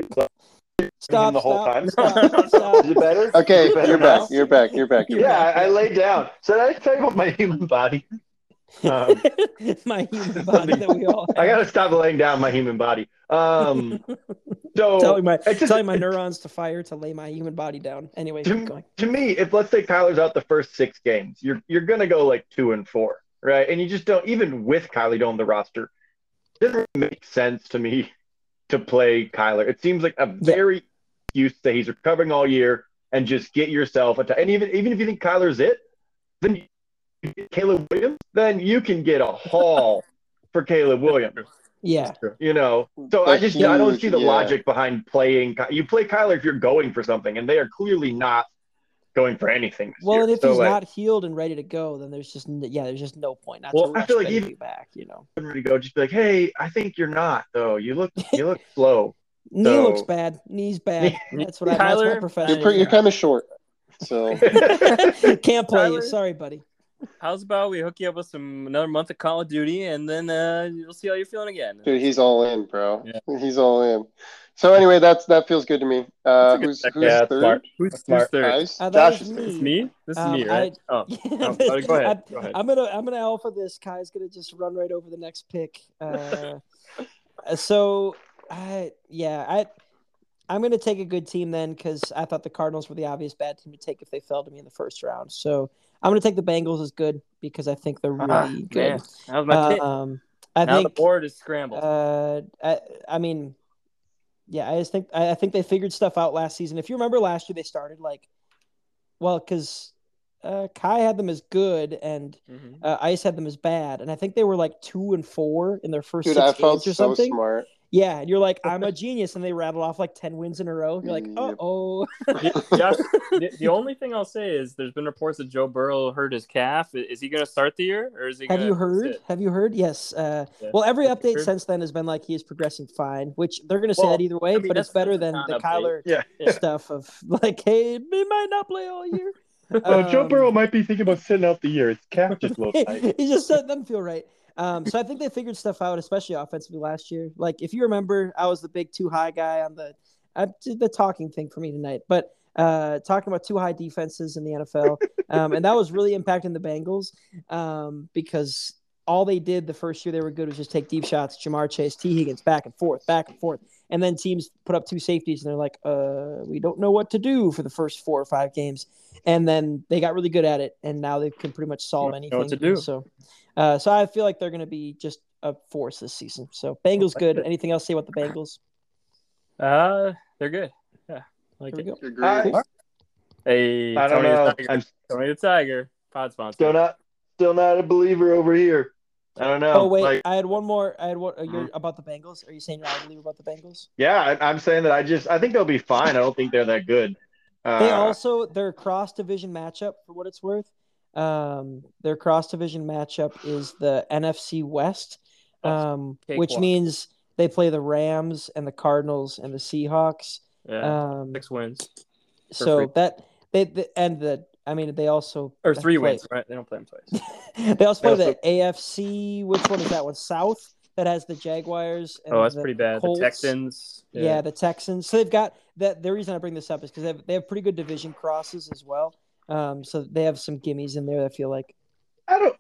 Stop. the whole stop, time? Stop. Stop. Is it better? Okay, Is it better you're now? back. You're back. You're back. You're You're back. Yeah, I, I laid down. So did I tell you about my human body? Um, My human body that we all have. I gotta stop laying down my human body. Um, so telling my it's just- telling my neurons to fire to lay my human body down. Anyway, keep to, going. to me, if let's say Kyler's out the first six games, you're you're gonna go like two and four, right? And you just don't even with Kyler on the roster, it doesn't really make sense to me to play Kyler. It seems like a very excuse that he's recovering all year and just get yourself a t- and even even if you think Kyler's it, then you get Caleb Williams, then you can get a haul for Caleb Williams. Yeah. You know, so A I just I don't huge- see the yeah. logic behind playing. Ky- You play Kyler if you're going for something, and they are clearly not going for anything. This Well, year. and if so, he's like, not healed and ready to go, then there's just n- yeah, there's just no point. Not Well, to I rush feel like Benji even- back. You know, ready to go, just be like, hey, I think you're not though. You look you look slow. knee So- looks bad. Knee's bad. That's what I. That's my Kyler- profession. You're, pre- you're kind of short. So, Can't play you. Tyler- Sorry, buddy. How's about we hook you up with some another month of Call of Duty, and then uh, you'll see how you're feeling again. dude, he's all in, bro. Yeah. He's all in. So, anyway, that's that feels good to me. Uh, That's a good who's pick. who's Yeah, that's third? smart. Who's, That's who's smart. third? Ice? Uh, that Josh is is me. It's me. This is Um, me, right? I- oh, Yeah, oh, this- oh, go ahead. I, Go ahead. I'm gonna I'm gonna alpha this. Kai's gonna just run right over the next pick. Uh, so, I yeah I I'm gonna take a good team then because I thought the Cardinals were the obvious bad team to take if they fell to me in the first round. So I'm gonna take the Bengals as good because I think they're really Ah, good. man, that was my pick. Um, I now think the board is scrambled. uh, I, I mean, yeah, I just think I, I think they figured stuff out last season. If you remember last year, they started like, well, because uh, Kai had them as good and Mhm. uh, Ice had them as bad, and I think they were like two and four in their first Dude, six I felt games or so something. smart. Yeah, and you're like, I'm a genius, and they rattle off like ten wins in a row. You're like, Yep. uh oh. Yeah, Josh, the, the only thing I'll say is there's been reports that Joe Burrow hurt his calf. Is he going to start the year, or is he? Have gonna you heard? sit? Have you heard? Yes. Uh, Yeah. well, every update Heard? since then has been like he is progressing fine, which they're going to say Well, that either way, I mean, but it's that's- better that's a than the non-update. Kyler Yeah. Yeah. stuff of like, hey, he might not play all year. Oh, Joe Um, Burrow might be thinking about sitting out the year. His calf just a little tight. he just said doesn't feel right. Um, so I think they figured stuff out, especially offensively last year. Like if you remember, I was the big too high guy on the uh, the talking thing for me tonight, but uh, talking about too high defenses in the N F L, um, and that was really impacting the Bengals um, because all they did the first year they were good was just take deep shots, Jamar Chase, T Higgins, back and forth, back and forth, and then teams put up two safeties and they're like, uh, we don't know what to do for the first four or five games. And then they got really good at it, and now they can pretty much solve Know anything. what to do. So, uh, so I feel like they're going to be just a force this season. So, Bengals good. Anything else to say about the Bengals? Uh, they're good. Yeah, like Here we it. go. Agreed. I- Hey, I don't Tony know. the Tiger. I'm Tony the Tiger, pod sponsor. still not still not a believer over here. I don't know. Oh wait, Like, I had one more. I had one uh, you're, Mhm. about the Bengals. Are you saying you're not a believer about the Bengals? yeah, I, I'm saying that I just I think they'll be fine. I don't think they're that good. Uh, They also their cross division matchup for what it's worth. Um, their cross division matchup is the N F C West, um, which cakewalk. means they play the Rams and the Cardinals and the Seahawks. Yeah, Um, six wins so free. that they, the and the I mean they also or three play- wins, right? They don't play them twice. They also play They also- the A F C. Which one is that one? South that has the Jaguars. And Oh, that's the pretty bad. Colts. The Texans. Yeah. the Texans. So they've got that. The reason I bring this up is because they have, they have pretty good division crosses as well. Um, so they have some gimmies in there. I feel like. I don't.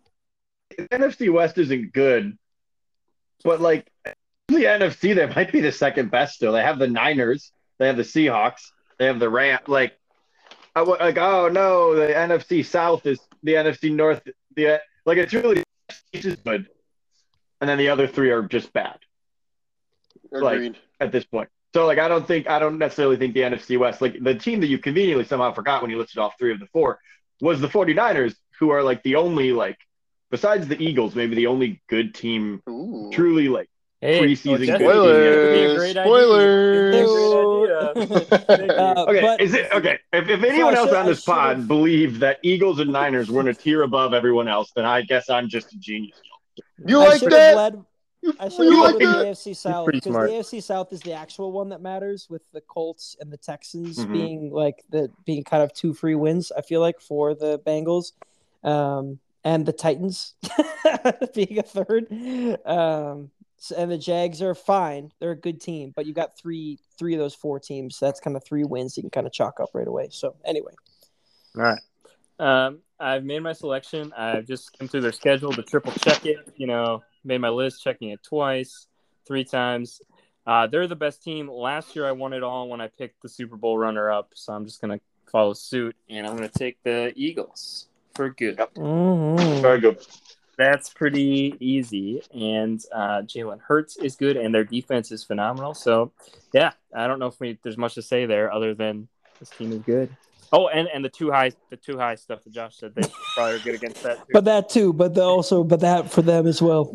N F C West isn't good, but like the N F C, they might be the second best still. They have the Niners, They have the Seahawks. They have the Ram. Like, I, like oh no, the N F C South is the N F C North. The like it's really good, and then the other three are just bad. Agreed. Like at this point. So like I don't think I don't necessarily think the N F C West, like the team that you conveniently somehow forgot when you listed off three of the four, was the 49ers, who are like the only like besides the Eagles, maybe the only good team Ooh. truly like Hey, preseason Jesse, Spoilers. Spoilers. Uh, Okay, but is it okay? If, if anyone I else should- on I this pod should've- believed that Eagles and Niners were in a tier above everyone else, then I guess I'm just a genius. You I like should have that? led. You, I should you have like led with the that? A F C South pretty because smart. the A F C South is the actual one that matters, with the Colts and the Texans Mhm. being like the being kind of two free wins. I feel like for the Bengals, um, and the Titans being a third. Um, so- and the Jags are fine; they're a good team, but you got three three of those four teams. That's kind of three wins you can kind of chalk up right away. So anyway, All right. Um, I've made my selection. I've just skimmed through their schedule to triple check it. You know, made my list, checking it twice, three times. Uh, they're the best team. Last year, I won it all when I picked the Super Bowl runner-up. So I'm just gonna follow suit, and I'm gonna take the Eagles for good. Yep. Mhm. Very good. That's pretty easy. And uh, Jalen Hurts is good, and their defense is phenomenal. So, yeah, I don't know if we, there's much to say there other than this team is good. Oh, and, and the too high the too high stuff that Josh said, they probably are good against that too. But that too, but the also, but that for them as well.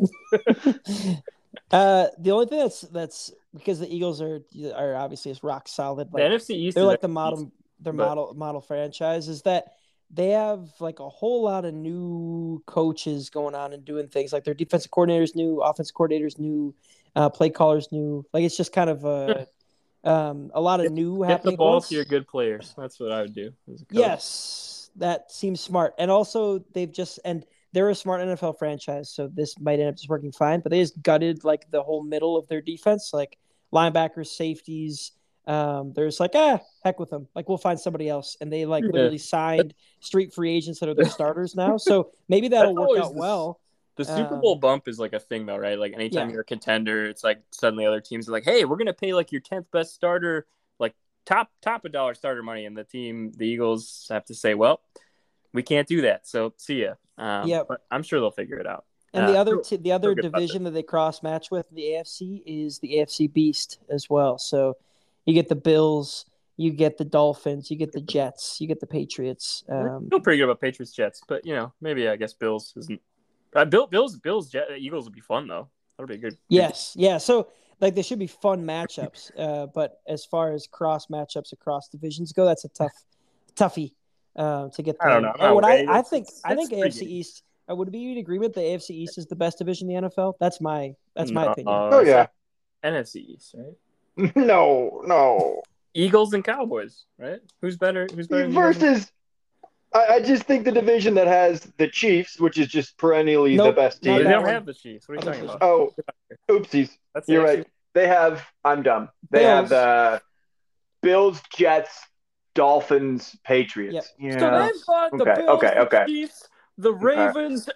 uh, the only thing that's that's because the Eagles are are obviously is rock solid. the Like N F C East they're is like the East, model, their but- model model franchise is that they have like a whole lot of new coaches going on and doing things. Like their defensive coordinators new, offensive coordinators new, uh, play callers new. Like it's just kind of a um, a lot of Get- new Get happening. the ball at once. to your good players. That's what I would do. As a coach. Yes, that seems smart. And also, they've just and they're a smart N F L franchise, so this might end up just working fine. But they just gutted like the whole middle of their defense, like linebackers, safeties. Um, they're just like, ah, heck with them. Like we'll find somebody else, and they like Yeah. literally signed street free agents that are their starters now. So maybe that'll That's work always out the- well. The Super Um, Bowl bump is like a thing, though, right? Like anytime Yeah. you're a contender, it's like suddenly other teams are like, "Hey, we're gonna pay like your tenth best starter, like top top a dollar starter money," and the team, the Eagles, have to say, "Well, we can't do that, so see ya." Um, Yep. But I'm sure they'll figure it out. And the Uh, other feel- t- the other good about division that they cross match with in the A F C is the A F C Beast as well. So you get the Bills, you get the Dolphins, you get the Jets, you get the Patriots. I Um, feel pretty good about Patriots Jets, but you know, maybe I guess Bills isn't. Uh, Bill, Bills, Bills, Jet, Eagles would be fun though. That'll be a good. yes, yeah. So like they should be fun matchups. Uh, but as far as cross matchups across divisions go, that's a tough, toughie uh, to get. I don't them. know. Oh, what I, It's- I think it's- I think it's A F C pretty good. East. Uh, would it be in agreement that A F C East is the best division in the N F L? That's my that's my No, opinion. Oh yeah. N F C East, right? No, no. Eagles and Cowboys, right? Who's better? Who's better? than you guys? Versus, I, I just think the division that has the Chiefs, which is just perennially the Nope, best not They team. that don't one. have the Chiefs. What are you Other talking division. about? Oh, oopsies. That's You're the right. They have. I'm dumb. They have Bills. the Bills, Jets, Dolphins, Patriots. So Yeah. they've got the Okay, Bills, okay, the okay. Chiefs, the Ravens,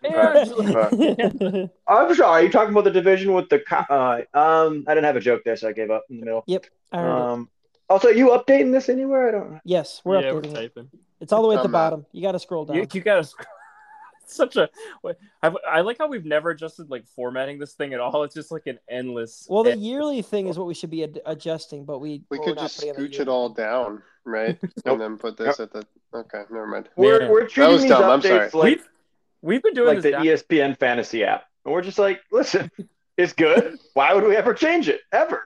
Okay. and I'm sorry. Are you talking about the division with the? Co- Uh, um, I didn't have a joke there, so I gave up in the middle. I heard it. Um. Also, are you updating this anywhere? I don't know. Yes, we're yeah, we're updating it. typing. It's all the way at the I'm not. bottom. You got to scroll down. You, you gotta. It's such a. I, I like how we've never adjusted like formatting this thing at all. It's just like an endless. Well, the end- yearly thing is what we should be ad- adjusting, but we We well, could we're not just putting on the scooch it yearly all thing. down, right? Nope. And then put this at the. Okay, never mind. We're Man. we're treating was these dumb, I'm updates sorry. like we've we've been doing like this. the down- E S P N fantasy app, and we're just like, listen, it's good. Why would we ever change it ever?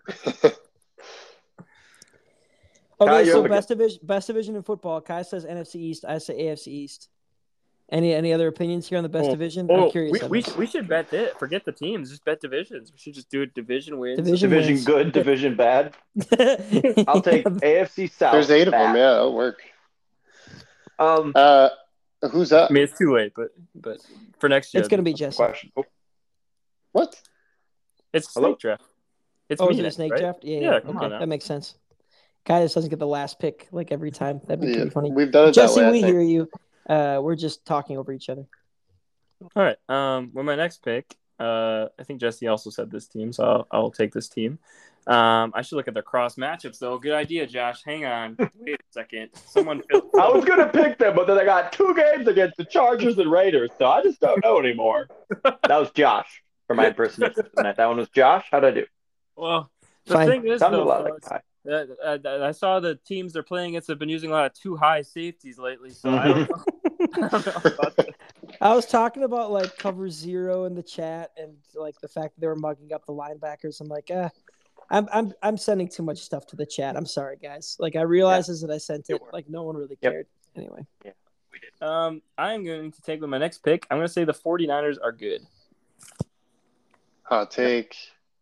Kai, Okay, you're so up again. best division, best division in football. Kai says N F C East. I say A F C East. Any any other opinions here on the best Oh, division? Oh, I'm curious. we, on we, this. we should bet it. Forget the teams. Just bet divisions. We should just do a division wins. Division Division wins. good, division bad. I'll take A F C South. There's eight of them. bad. Yeah, that'll work. Um, Uh, who's up? I mean, it's too late, but but for next year, It's gonna be Jesse. question. Oh, What? It's Hello? snake draft. It's Oh, me is it a next, snake right? draft? Yeah, Yeah, yeah. come Okay, on now. that makes sense. Kai just doesn't get the last pick like every time. That'd be Yeah, pretty funny. we've done it Jesse, that way. I we think. hear you. Uh, we're just talking over each other. All right. Um, with my next pick, uh, I think Jesse also said this team, so I'll, I'll take this team. Um, I should look at their cross matchups though. Good idea, Josh. Hang on. Wait a second. Someone. I was gonna pick them, but then I got two games against the Chargers and Raiders, so I just don't know anymore. That was Josh for my impersonation. That one was Josh. How'd I do? Well, the Fine. thing is, Sounded a though, lot like fellas, uh, uh, I saw the teams they're playing against have been using a lot of too high safeties lately, so I don't know. I don't know about that. I was talking about like cover zero in the chat and like the fact that they were mugging up the linebackers. I'm like, uh, I'm I'm I'm sending too much stuff to the chat. I'm sorry, guys. Like I realized as that I sent it, like no one really Yep. cared. Anyway, Um, I'm going to take with my next pick. I'm going to say the 49ers are good. Hot take.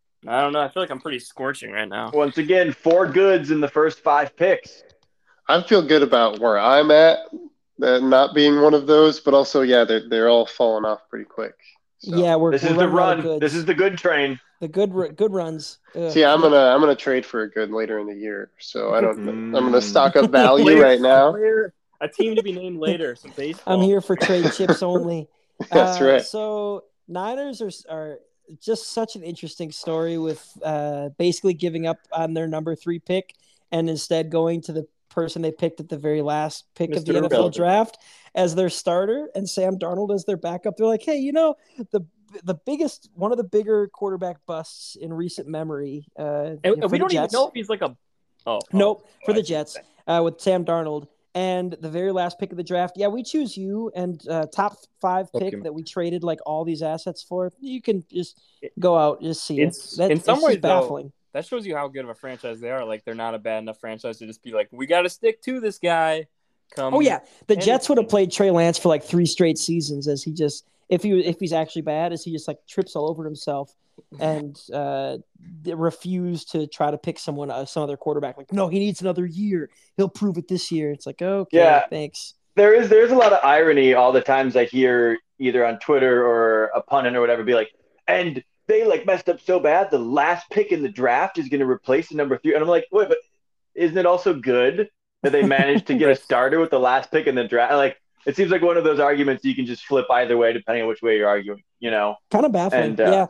I don't know. I feel like I'm pretty scorching right now. Once again, four goods in the first five picks. I feel good about where I'm at, uh, not being one of those, but also, yeah, they're, they're all falling off pretty quick. So. yeah, we're This we're is the running out of run. goods. This is the good train. the good ru- good runs. Ugh. See, I'm gonna I'm gonna trade for a good later in the year, so I don't. Mm. I'm gonna stock up value Later- right now. Player- a team to be named later. Some baseball. I'm here for trade chips only. That's Uh, right. So Niners are are just such an interesting story with uh, basically giving up on their number three pick and instead going to the person they picked at the very last pick of Mister the N F L Irrelevant. draft as their starter and Sam Darnold as their backup. They're like, hey, you know, the the biggest one of the bigger quarterback busts in recent memory. Uh, And, for and we the don't even Jets. know if he's like a. Oh, Nope, oh, for I the see. Jets uh, with Sam Darnold. And the very last pick of the draft, yeah, we choose you and uh, top five pick Okay. that we traded like all these assets for. You can just go out and just see It's- it. That, in it's some just ways, though, baffling. That shows you how good of a franchise they are. Like they're not a bad enough franchise to just be like, we got to stick to this guy. Come. Oh yeah, the anything. Jets would have played Trey Lance for like three straight seasons as he just if he if he's actually bad, as he just like trips all over himself and uh, refused to try to pick someone uh, some other quarterback. Like, no, he needs another year. He'll prove it this year. It's like, okay, Yeah. thanks. There is there's a lot of irony all the times I hear either on Twitter or a pundit or whatever be like, and they like messed up so bad the last pick in the draft is going to replace the number three. And I'm like, wait, but isn't it also good that they managed to get a starter with the last pick in the draft? Like, it seems like one of those arguments you can just flip either way depending on which way you're arguing, you know? Kind of baffling. And, uh, yeah.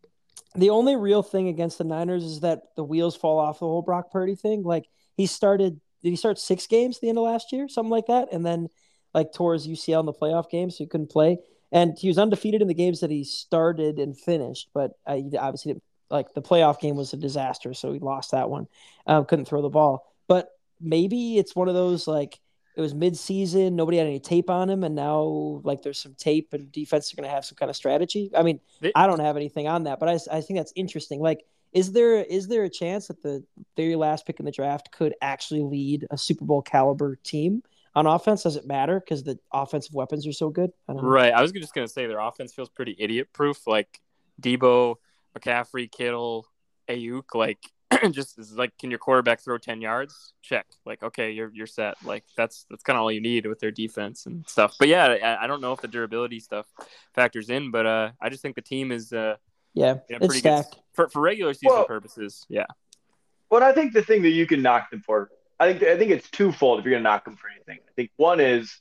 The only real thing against the Niners is that the wheels fall off the whole Brock Purdy thing. Like he started, did he start six games at the end of last year? Something like that. And then like tore his U C L in the playoff game, so he couldn't play. And he was undefeated in the games that he started and finished, but uh, he obviously didn't, like the playoff game was a disaster. So he lost that one. Um, couldn't throw the ball, but maybe it's one of those, like, it was mid-season. Nobody had any tape on him, and now like there's some tape, and defense are going to have some kind of strategy. I mean, They- I don't have anything on that, but I, I think that's interesting. Like, is there is there a chance that the very last pick in the draft could actually lead a Super Bowl caliber team on offense? Does it matter because the offensive weapons are so good? I don't know. Right. I was just gonna say their offense feels pretty idiot proof. Like Debo, McCaffrey, Kittle, Ayuk. Like just is like, can your quarterback throw ten yards? Check. Like, okay, you're you're set. Like that's that's kind of all you need with their defense and stuff. But yeah, I, I don't know if the durability stuff factors in, but uh, I just think the team is uh, Yeah, you know, it's pretty good stacked. for for regular season Well- purposes. Yeah. But I think the thing that you can knock them for, I think I think it's twofold if you're going to knock them for anything. I think one is,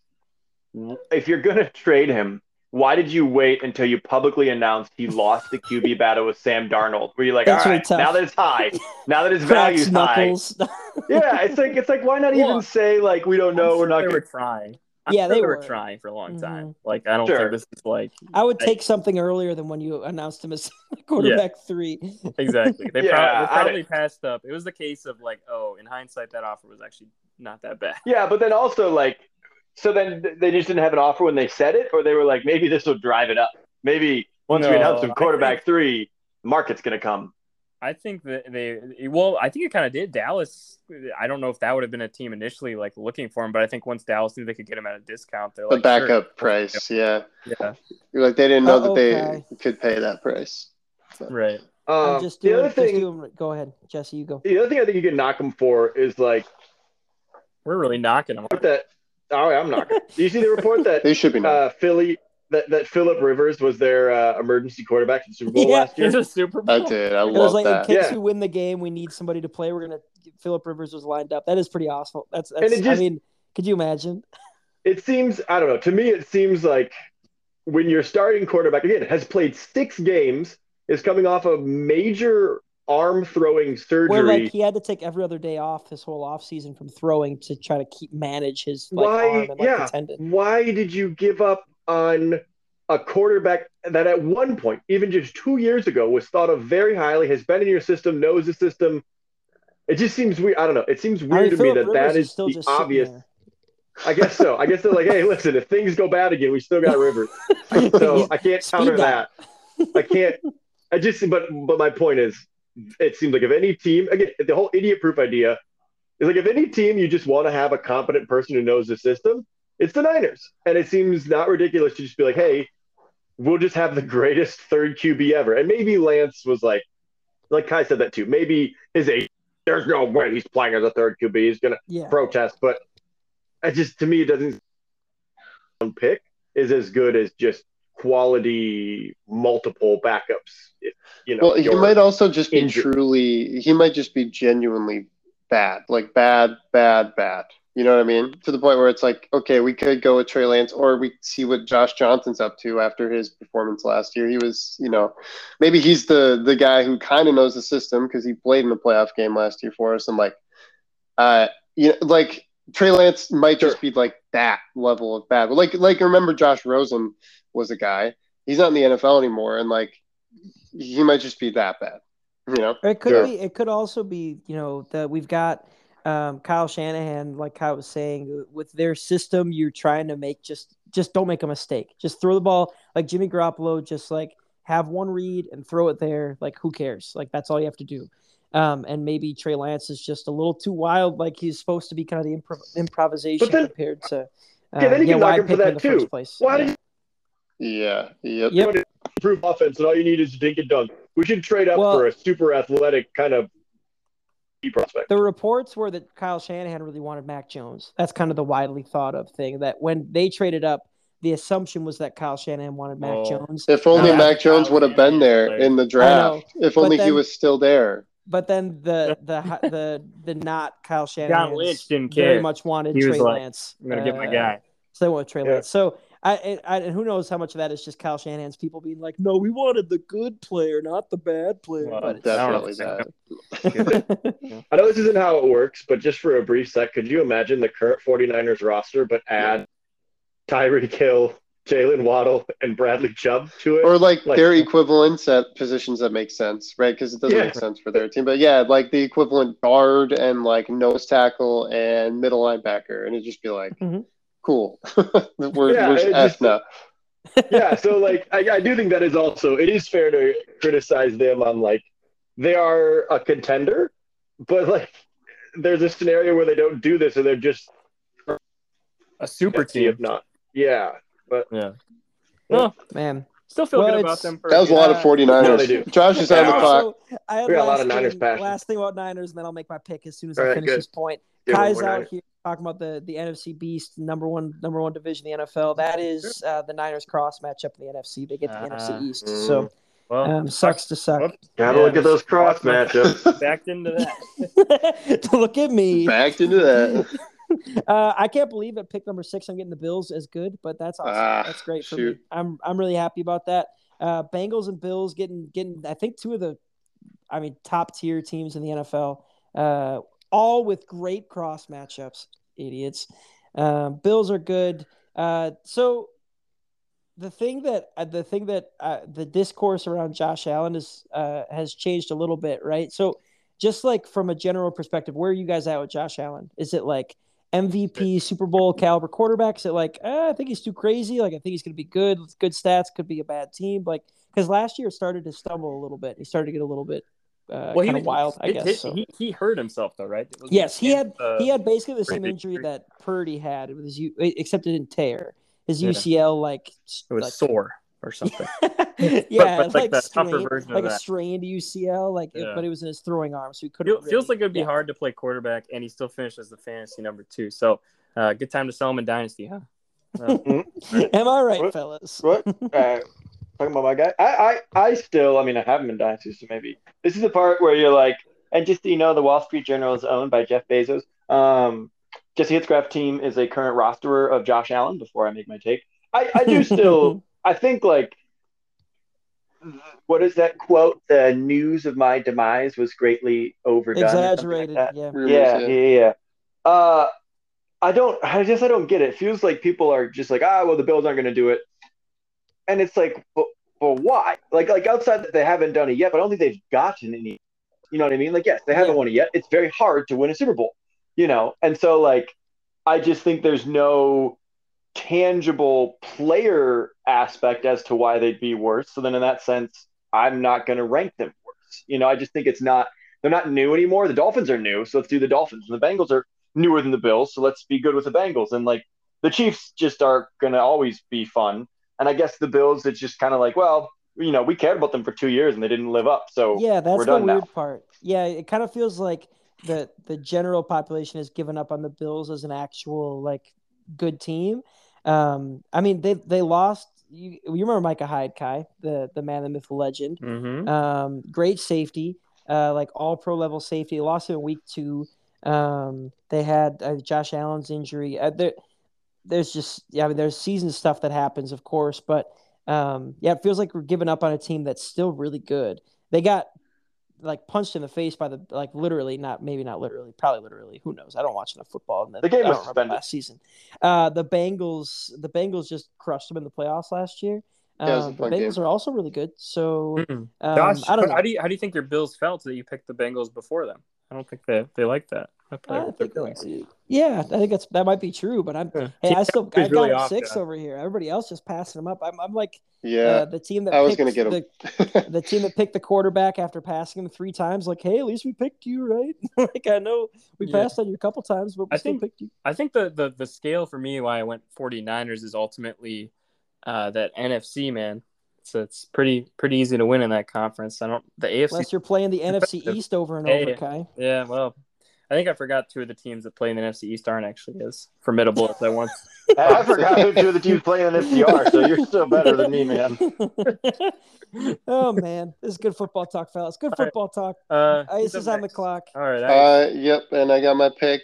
if you're going to trade him, why did you wait until you publicly announced he lost the Q B battle with Sam Darnold? Where you're like, That's all really right, tough. now that it's high, now that his Cracks value's high, knuckles. yeah, it's like it's like why not Well, even say like we don't know, I'm we're sure not they gonna. were trying. I'm Yeah, sure they were. were. trying for a long time. Mhm. Like I don't Sure. think this is like I would I- take something earlier than when you announced him as quarterback three. exactly. They, Yeah, prob- they I probably passed up. It was the case of like, oh, in hindsight, that offer was actually not that bad. Yeah, but then also like, so then th- they just didn't have an offer when they said it, or they were like, maybe this will drive it up. Maybe once we No, announce him I quarterback think- three, the market's gonna come. I think that they, well, I think it kind of did. Dallas, I don't know if that would have been a team initially like looking for him, but I think once Dallas knew they could get him at a discount, they're The like, backup sure. price, yeah. Yeah, Like they didn't know Oh, that they okay. could pay that price. right. I'm Um, just the doing. other Just thing, doing. Go ahead, Jesse. You go. the other thing I think you can knock him for is like We're really knocking them. that. Oh, I'm knocking. Do you see the report that They should be not. uh, Philly that that Philip Rivers was their uh, emergency quarterback in the Super Bowl Yeah. last year? It's a Super Bowl. I did. I It was love like that. in case Yeah. we win the game, we need somebody to play. We're gonna. Philip Rivers was lined up. That is pretty awesome. That's. that's And it I just- mean, could you imagine? It seems I don't know. To me, it seems like when your starting quarterback again has played six games, is coming off a major arm throwing surgery. Where like he had to take every other day off his whole offseason from throwing to try to keep manage his like why, arm and like yeah, the tendon. Why did you give up on a quarterback that at one point, even just two years ago, was thought of very highly, has been in your system, knows the system? It just seems weird. I don't know. It seems weird I mean, to Phillip me that Rivers that is is still the just sitting obvious. there. I guess so. I guess they're like, hey, listen, if things go bad again, we still got Rivers. So I can't Speed counter dial. that. I can't. I just. But but my point is, it seems like if any team, again, the whole idiot proof idea is like if any team you just want to have a competent person who knows the system, it's the Niners. And it seems not ridiculous to just be like, hey, we'll just have the greatest third Q B ever. And maybe Lance was like, like Kai said that too. Maybe his age, there's no way he's playing as a third Q B. He's going to Yeah. protest. But I just, to me, it doesn't one pick is as good as just quality multiple backups. If, you know, Well, he you're might also just be injured. truly, he might just be genuinely bad, like bad, bad, bad. You know what I mean? To the point where it's like, okay, we could go with Trey Lance, or we see what Josh Johnson's up to after his performance last year. He was, you know, maybe he's the the guy who kind of knows the system because he played in the playoff game last year for us. And like, uh, you know, like Trey Lance might Sure. just be like that level of bad. Like, like remember Josh Rosen was a guy. He's not in the N F L anymore, and like he might just be that bad. You know, Or it could Sure. be. It could also be. You know that we've got um, Kyle Shanahan, like Kyle was saying, with their system. You're trying to make just just don't make a mistake. Just throw the ball like Jimmy Garoppolo. Just like have one read and throw it there. Like who cares? Like that's all you have to do. Um, and maybe Trey Lance is just a little too wild. Like he's supposed to be kind of the improv- improvisation then- compared to. Uh, Yeah, then you yeah, can why knock him for pick him in that the too. first place? Why Yeah. did yeah, yep. Yep. you improve offense and all you need is to dink it dunk? We should trade up Well- for a super athletic kind of prospect. The reports were that Kyle Shanahan really wanted Mac Jones. That's kind of the widely thought of thing. That when they traded up, the assumption was that Kyle Shanahan wanted Mac Oh. Jones. If only Yeah, Mac Jones Kyle would have been Shanahan there player. in the draft. If but only he then- was still there. But then the the the the not Kyle John Shanahan Lynch didn't very care. much wanted He was Trey like, Lance. I'm gonna get my Uh, guy. So they went with Trey Yeah. Lance. So I, I and who knows how much of that is just Kyle Shanahan's people being like, no, we wanted the good player, not the bad player. Well, but it's definitely that. I know this isn't how it works, but just for a brief sec, could you imagine the current 49ers roster, but add Tyreek Hill, Jalen Waddle, and Bradley Chubb to it? Or like, Like- their equivalents at positions that make sense, right? Because it doesn't Yeah. make sense for their team. But yeah, like the equivalent guard and like nose tackle and middle linebacker, and it'd just be like, Mhm. cool. we're Yeah, we're it F just- now. Yeah, so like I, I do think that is also it is fair to criticize them on like they are a contender, but like there's a scenario where they don't do this and they're just A super empty, team. if not. Yeah, but Yeah. Well, Man. still feel Well, good it's- about them. For That was a lot of Uh, 49ers. No, they do. Josh is on the Yeah. clock. Also, I had We got a lot last of Niners thing, passion. last thing about Niners, and then I'll make my pick as soon as All I right, finish good. this point. Give them Kai's more out Niners. here talking about the, the N F C Beast, number one number one division in the N F L. That is uh, the Niners cross matchup in the N F C. They get the Ah, N F C East. mm. So well, um, sucks to suck. Whoops. gotta Yeah, look at those cross lost my- matchups. backed into that. Look at me. Backed into that. Uh, I can't believe at pick number six I'm getting the Bills as good, but that's awesome. Ah, that's great for shoot. me. I'm I'm really happy about that. Uh, Bengals and Bills getting getting I think two of the, I mean top tier teams in the N F L. Uh, all with great cross matchups. Idiots. Um, Bills are good. Uh, so the thing that uh, the thing that uh, the discourse around Josh Allen is uh, has changed a little bit, right? So just like from a general perspective, where are you guys at with Josh Allen? Is it like M V P, Super Bowl caliber quarterback? Is it like eh, I think he's too crazy? Like I think he's going to be good, good stats, could be a bad team. Like because last year it started to stumble a little bit. He started to get a little bit uh, kind of was- wild, I it- guess. it- so. he, he hurt himself though, right? It was Yes, he had against, uh, he had basically the same brain injury injury. that Purdy had with his U, except it didn't tear. His Yeah. U C L like It was like, sore or something. yeah, but, like, like, the tougher strained, version of like a that. strained U C L, like it- Yeah. but it was in his throwing arm, so he couldn't. Feel, feels really- like it'd be yeah. hard to play quarterback, and he still finished as the fantasy number two. So, uh, good time to sell him in Dynasty, huh? Uh, Am I right, What? fellas? What? Uh, talking about my guy. I, I, I still, I mean, I haven't been Dynasty, so maybe this is the part where you're like, and just so you know, the Wall Street Journal is owned by Jeff Bezos. Um, Jesse Hitzcraft team is a current rosterer of Josh Allen. Before I make my take, I, I do still, I think like what is that quote? The news of my demise was greatly overdone. Exaggerated. Like yeah. Rumors, yeah, yeah. yeah, yeah. Uh, I don't. I guess I don't get it. It feels like people are just like, ah, well, the Bills aren't going to do it, and it's like, but, but why? Like, like outside that they haven't done it yet, but I don't think they've gotten any. You know what I mean? Like, yes, they haven't Yeah. won it yet. It's very hard to win a Super Bowl. You know, and so like, I just think there's no tangible player aspect as to why they'd be worse. So then, in that sense, I'm not going to rank them worse. You know, I just think it's not. They're not new anymore. The Dolphins are new, so let's do the Dolphins. And the Bengals are newer than the Bills, so let's be good with the Bengals. And like the Chiefs just are going to always be fun. And I guess the Bills, it's just kind of like, well, you know, we cared about them for two years and they didn't live up, so Yeah, that's we're the done weird now. part. Yeah, it kind of feels like the the general population has given up on the Bills as an actual like good team. Um, I mean, they they lost. You, you remember Micah Hyde, Kai, the the man, the myth, the legend. Mm-hmm. Um, great safety, uh, like all pro level safety. They lost him in week two. Um, they had uh, Josh Allen's injury. Uh, there, there's just yeah, I mean, there's season stuff that happens, of course, but um, yeah, it feels like we're giving up on a team that's still really good. They got like punched in the face by the like literally not maybe not literally probably literally who knows I don't watch enough football and The game I was don't remember suspended. last season. Uh, the Bengals the Bengals just crushed them in the playoffs last year. Yeah, it was a Um, the fun Bengals game. are also really good. So Mm-hmm. um, Josh, I don't how know. do you how do you think your Bills felt that you picked the Bengals before them? I don't think they they like that. That probably I hurt their think, feelings. yeah, I think that's that might be true, but I'm Yeah. hey, Team I still chemistry's I got really them off, six Josh. over here. Everybody else just passing them up. I'm I'm like Yeah, uh, the team that I was picked gonna get him. the the team that picked the quarterback after passing him three times. Like, hey, at least we picked you, right? Like, I know we Yeah. passed on you a couple times, but we I still think- picked you. I think the, the the scale for me why I went 49ers is ultimately uh, that N F C, man. So it's pretty pretty easy to win in that conference. I don't the A F C. Unless you're playing the N F C competitive. East over and Hey. over, Kai. Yeah, well, I think I forgot two of the teams that play in the N F C East aren't actually as formidable as I once. I forgot who two of the teams playing in F C R, so you're still better than me, man. Oh man, this is good football talk, fellas. Good All right. football talk. Uh, Ice who's is up on the next? clock. All right, Ice. Uh, yep, and I got my pick.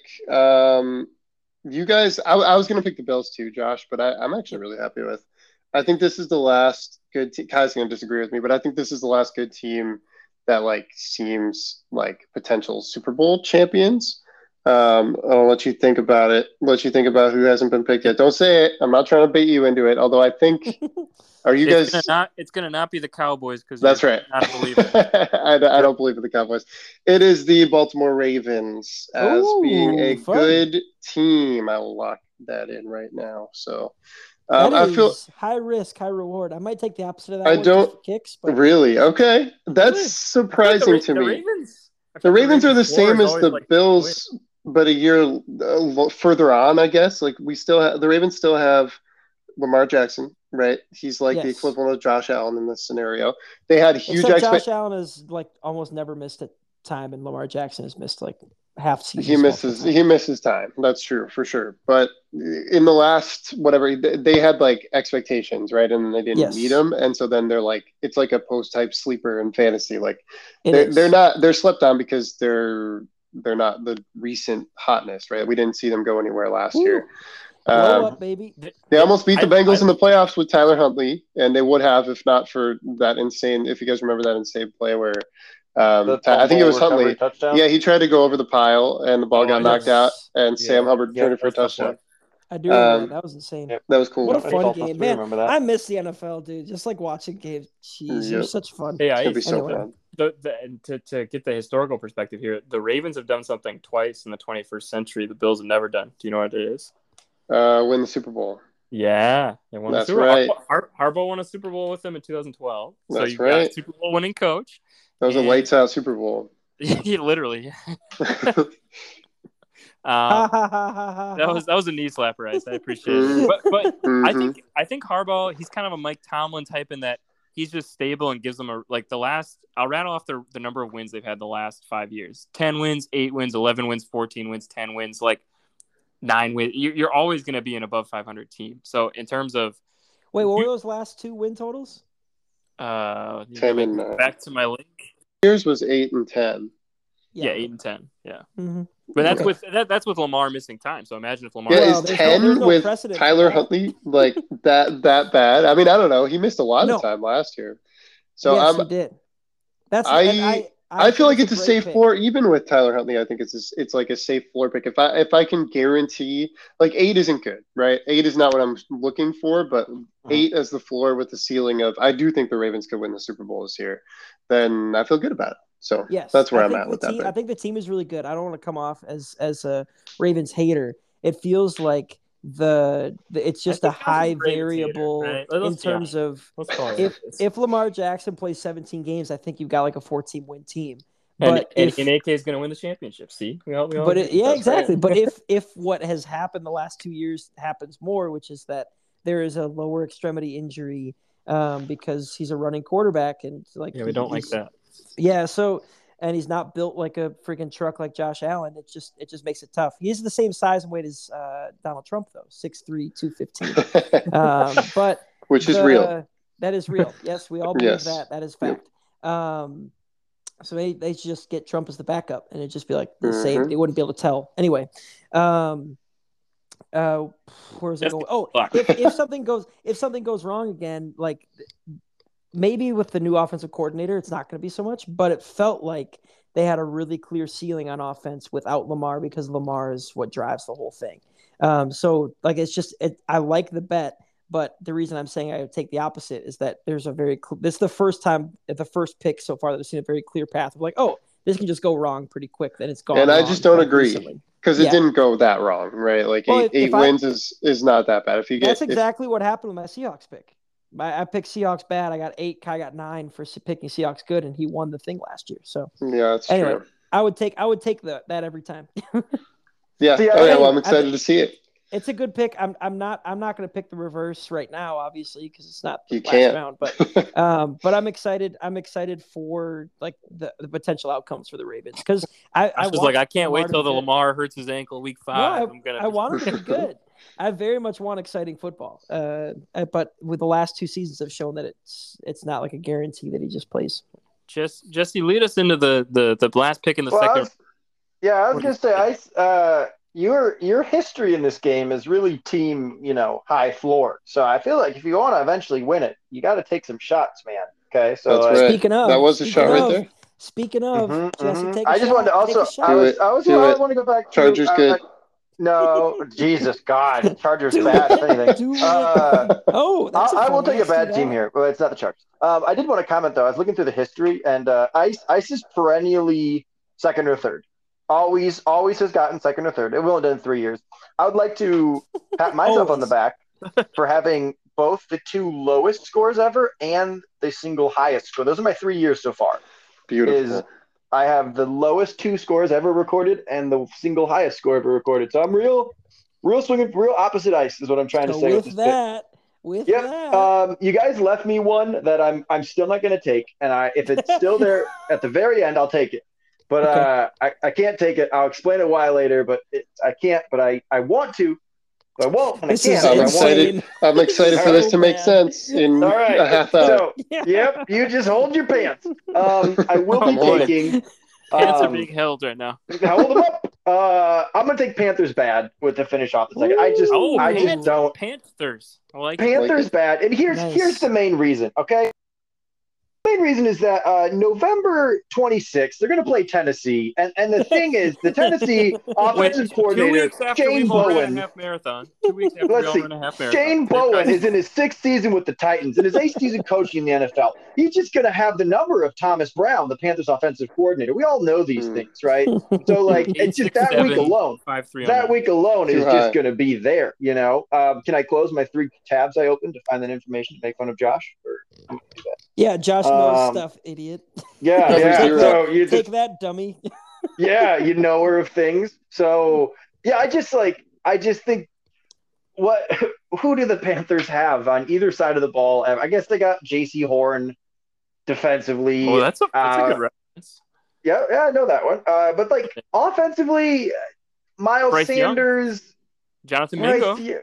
Um, you guys, I, I was gonna pick the Bills too, Josh, but I, I'm actually really happy with. I think this is the last good team. Kai's gonna disagree with me, but I think this is the last good team that like seems like potential Super Bowl champions. Um, I'll let you think about it. Let you think about who hasn't been picked yet. Don't say it. I'm not trying to bait you into it. Although I think, are you it's guys? Gonna not, it's gonna not be the Cowboys because That's right. Not a believer. I, I don't believe in the Cowboys. It is the Baltimore Ravens as Ooh, being a fun. good team. I will lock that in right now. So That um, I is feel high risk, high reward. I might take the opposite of that I one don't- just for kicks, but really okay. That's Really? surprising the, to the me. Ravens. I The thought Ravens are the floor same is as always, the like, Bills, but a year uh, further on, I guess. Like we still have the Ravens still have Lamar Jackson, right? He's like the Yes. equivalent of Josh Allen in this scenario. They had huge except expectations. Josh Allen has like almost never missed a time, and Lamar Jackson has missed like half seasons. He misses multiple times. he misses time. That's true for sure. But in the last whatever they had like expectations, right? And they didn't Yes. meet them, and so then they're like it's like a post type sleeper in fantasy. Like It they're is. they're not they're slept on because they're they're not the recent hotness, right? We didn't see them go anywhere last Ooh. year. Blow Um, up, baby. they almost beat the I- Bengals I- in the playoffs with Tyler Huntley, and they would have if not for that insane. If you guys remember that insane play where um, The I think it was fumble recovery Huntley. touchdown. Yeah, he tried to go over the pile, and the ball Oh, got yes. knocked out, and Yeah. Sam Hubbard Yeah, returned it for a that's a tough touchdown. I do remember Um, that. That was insane. Yep. That was cool. What a Nobody fun fault us. game, We man! remember that. I miss the N F L, dude. Just like watching games. Jeez, it Yep. was such fun. Hey, It's gonna be Ice. so Anyway. fun. The, the, and to, to get the historical perspective here, the Ravens have done something twice in the twenty-first century the Bills have never done. Do you know what it is? Uh, win the Super Bowl. Yeah, they won That's the Super right. Bowl. Har- Har- Harbaugh won a Super Bowl with them in two thousand twelve. So That's you've got a right. Super Bowl winning coach. That was a And- lights out Super Bowl. Yeah, literally. Ha, um, ha, ha, ha, ha, that ha. was that was a knee slapper, Ice. I appreciate Mhm. it. But but I Mhm. think I think Harbaugh, he's kind of a Mike Tomlin type in that he's just stable and gives them a like the last. I'll rattle off the the number of wins they've had the last five years: ten wins, eight wins, eleven wins, fourteen wins, ten wins, like nine wins. You're, you're always going to be an above five hundred team. So in terms of Wait, what were You- those last two win totals? uh, you ten go and nine. back to my link. Yours was eight and ten. Yeah, eight and ten. Yeah, Mm-hmm. but that's Okay. with that, that's with Lamar missing time. So imagine if Lamar. Yeah, Well, is there's no- ten there's no with precedent for Tyler that. Huntley like that that bad? I mean, I don't know. He missed a lot No. of time last year. So yes, I'm he did. That's I and I. I feel like think it's a great safe pick. floor, even with Tyler Huntley. I think it's a, it's like a safe floor pick. If I if I can guarantee, like eight isn't good, right? Eight is not what I'm looking for, but eight as the floor with the ceiling of I do think the Ravens could win the Super Bowl this year, then I feel good about it. So Yes, that's where I I'm think at the with that team. I pick. think the team is really good. I don't want to come off as as a Ravens hater. It feels like the, the it's just a think Josh is high a Ravens hater, variable right? Let- in let's be terms of Let's call it. if what it is. if Lamar Jackson plays seventeen games, I think you've got like a fourteen win team. and, But and, if and A K is going to win the championship. See, we all, we all but agree. it, yeah, That's exactly. right. But if if what has happened the last two years happens more, which is that there is a lower extremity injury um, because he's a running quarterback and like yeah, we he- don't like he's- that. Yeah, so and he's not built like a freaking truck like Josh Allen. It just it just makes it tough. He's the same size and weight as uh, Donald Trump though, six three, two fifteen. Um, but Which is the- real. That is real. Yes, we all believe Yes. that. That is Yep. fact. Um, so they, they should just get Trump as the backup, and it'd just be like the Mhm. same. They wouldn't be able to tell. Anyway, um, uh, where's it That's going? Oh, fuck. if if something goes if something goes wrong again, like maybe with the new offensive coordinator, it's not going to be so much. But it felt like they had a really clear ceiling on offense without Lamar because Lamar is what drives the whole thing. Um, so like it's just it, I like the bet. But the reason I'm saying I would take the opposite is that there's a very cl- this is the first time at the first pick so far that I've seen a very clear path of like, oh, this can just go wrong pretty quick. Then it's gone. And I wrong, just don't like, agree. recently. Because it Yeah. didn't go that wrong, right? Like Well, eight if- eight if I- wins is is not that bad. If you get That's if- exactly what happened with my Seahawks pick. I, I picked Seahawks bad. I got eight. Kai got nine for picking Seahawks good, and he won the thing last year. So yeah, that's anyway, true. I would take I would take the, that every time. Yeah. See, I- oh yeah. Well, I'm I- excited to see it. It's a good pick. I'm I'm not I'm not going to pick the reverse right now, obviously, because it's not the You last can't. round. But um, but I'm excited. I'm excited for like the, the potential outcomes for the Ravens because I I I was want like, I can't Lamar wait to till be the good. Lamar hurts his ankle week No, five. I, I'm gonna. I want him to be good. I very much want exciting football. Uh, uh, but with the last two seasons have shown that it's it's not like a guarantee that he just plays. Just Jesse, lead us into the the the last pick in the Well, I second. was, yeah, I was What gonna say, I uh, your your history in this game is really team, you know, high floor. So I feel like if you want to eventually win it, you got to take some shots, man. Okay, so That's like, right. Speaking of, That was a speaking shot right of, there. Speaking of, mhm, Jesse, mhm. take a I just shot. wanted to Take a also, shot. I Do was, it. I was, Do I it. want to go back to Chargers I- good. I- no, Jesus God, Chargers Do bad. If it. anything, Do it. uh, Oh, that's a I, I fun will one. take a Let's do bad team that. here, but it's not the Chargers. Um, I did want to comment though. I was looking through the history, and uh, Ice Ice is perennially second or third. Always, always has gotten second or third. It will have done three years. I would like to pat myself on the Always. back for having both the two lowest scores ever and the single highest score. Those are my three years so far. Beautiful. Is I have the lowest two scores ever recorded and the single highest score ever recorded. So I'm real, real swinging, real opposite ice is what I'm trying to So say with, with this pick. that, with Yep. that, Um, you guys left me one that I'm I'm still not going to take, and I if it's still there at the very end, I'll take it. But Okay. uh, I I can't take it. I'll explain it why later. But it, I can't. But I I want to. But I won't. And This I is can't. I'm but I want to. excited. I'm excited for this to make So sense in All right. a half hour. So yep, you just hold your pants. Um, I will I'm be holding. taking. Pants are Um, being held right now. hold them up. Uh, I'm gonna take Panthers bad with the finish off the second. I just Oh, I just Panthers. don't. Panthers. I like it. Panthers it. bad, and here's Nice. here's the main reason. Okay, the main reason is that uh, November twenty-sixth they're going to play Tennessee, and and the thing is, the Tennessee Wait, offensive two coordinator weeks after Shane we've all ran a Bowen. half marathon. Two weeks after we Let's all see. ran a half marathon. Shane Bowen is in his sixth season with the Titans and his eighth season coaching in the N F L. He's just going to have the number of Thomas Brown, the Panthers offensive coordinator. We all know these Hmm. things, right? So like, Eight, it's just six, that week seven, alone. Five, three on That that. week alone Too is high. just going to be there, you know. Um, can I close my three tabs I opened to find that information to make fun of Josh? Or I'm gonna do that. Yeah, Josh knows Um, stuff, idiot. Yeah, Number yeah. zero. So you Take just, that, dummy. yeah, you knower of things. So yeah, I just like, I just think, what, who do the Panthers have on either side of the ball? I guess they got J C Horn defensively. Oh, that's a, that's a Uh, good reference. Yeah, yeah, I know that one. Uh, but like offensively, Miles Bryce Young. Sanders, Jonathan Bryce Mingo. Young-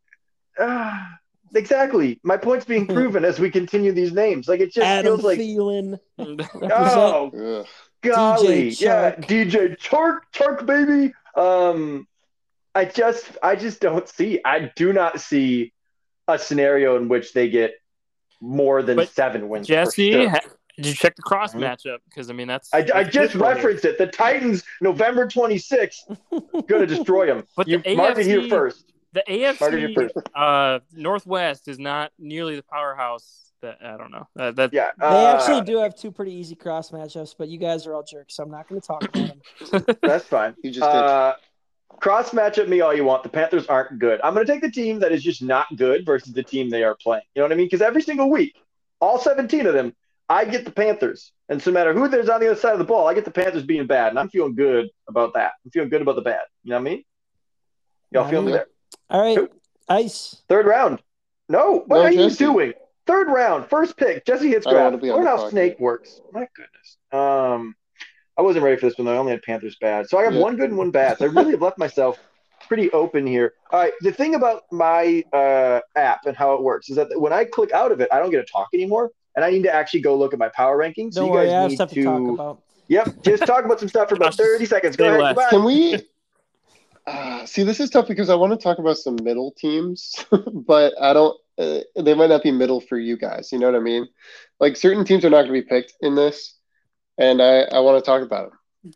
uh, exactly. My point's being proven as we continue these names. Like it just Adam feels like, Thielen. Represent. oh Ugh. golly, D J yeah, Chark. D J Chark, Chark baby. Um, I just, I just don't see. I do not see a scenario in which they get more than But seven wins. Jesse, for sure. ha- did you check the cross Mhm. matchup? Because I mean, that's I, I that's just good for you. referenced it. The Titans, November twenty-sixth, going to destroy them. But You the mark it here A F C first. The Mark it here A F C first. uh, Northwest is not nearly the powerhouse that I don't know. Uh, that Yeah, They uh, actually do have two pretty easy cross matchups, but you guys are all jerks, so I'm not going to talk about them. that's fine. You just did. Uh, cross matchup me all you want. The Panthers aren't good. I'm going to take the team that is just not good versus the team they are playing. You know what I mean? Because every single week, all seventeen of them, I get the Panthers. And so no matter who there's on the other side of the ball, I get the Panthers being bad. And I'm feeling good about that. I'm feeling good about the bad. You know what I mean? Y'all Not feel me me. there? All right, Who? Ice. Third round. No, what No, are you Jesse. doing? Third round, first pick. Jesse hits I don't draft. wanna be on Learn the how clock Snake yet. works. My goodness. Um, I wasn't ready for this one though. I only had Panthers bad, so I have Yeah. one good and one bad. So I really have left myself pretty open here. All right. The thing about my uh, app and how it works is that when I click out of it, I don't get to talk anymore, and I need to actually go look at my power rankings. So Don't you worry, guys I have need stuff to, to. talk about. Yep. Just talk about some stuff for about Josh, thirty seconds. Go stay ahead. left. Goodbye. Can we? Uh, see, this is tough because I want to talk about some middle teams, but I don't. Uh, they might not be middle for you guys. You know what I mean? Like certain teams are not going to be picked in this, and I I want to talk about them.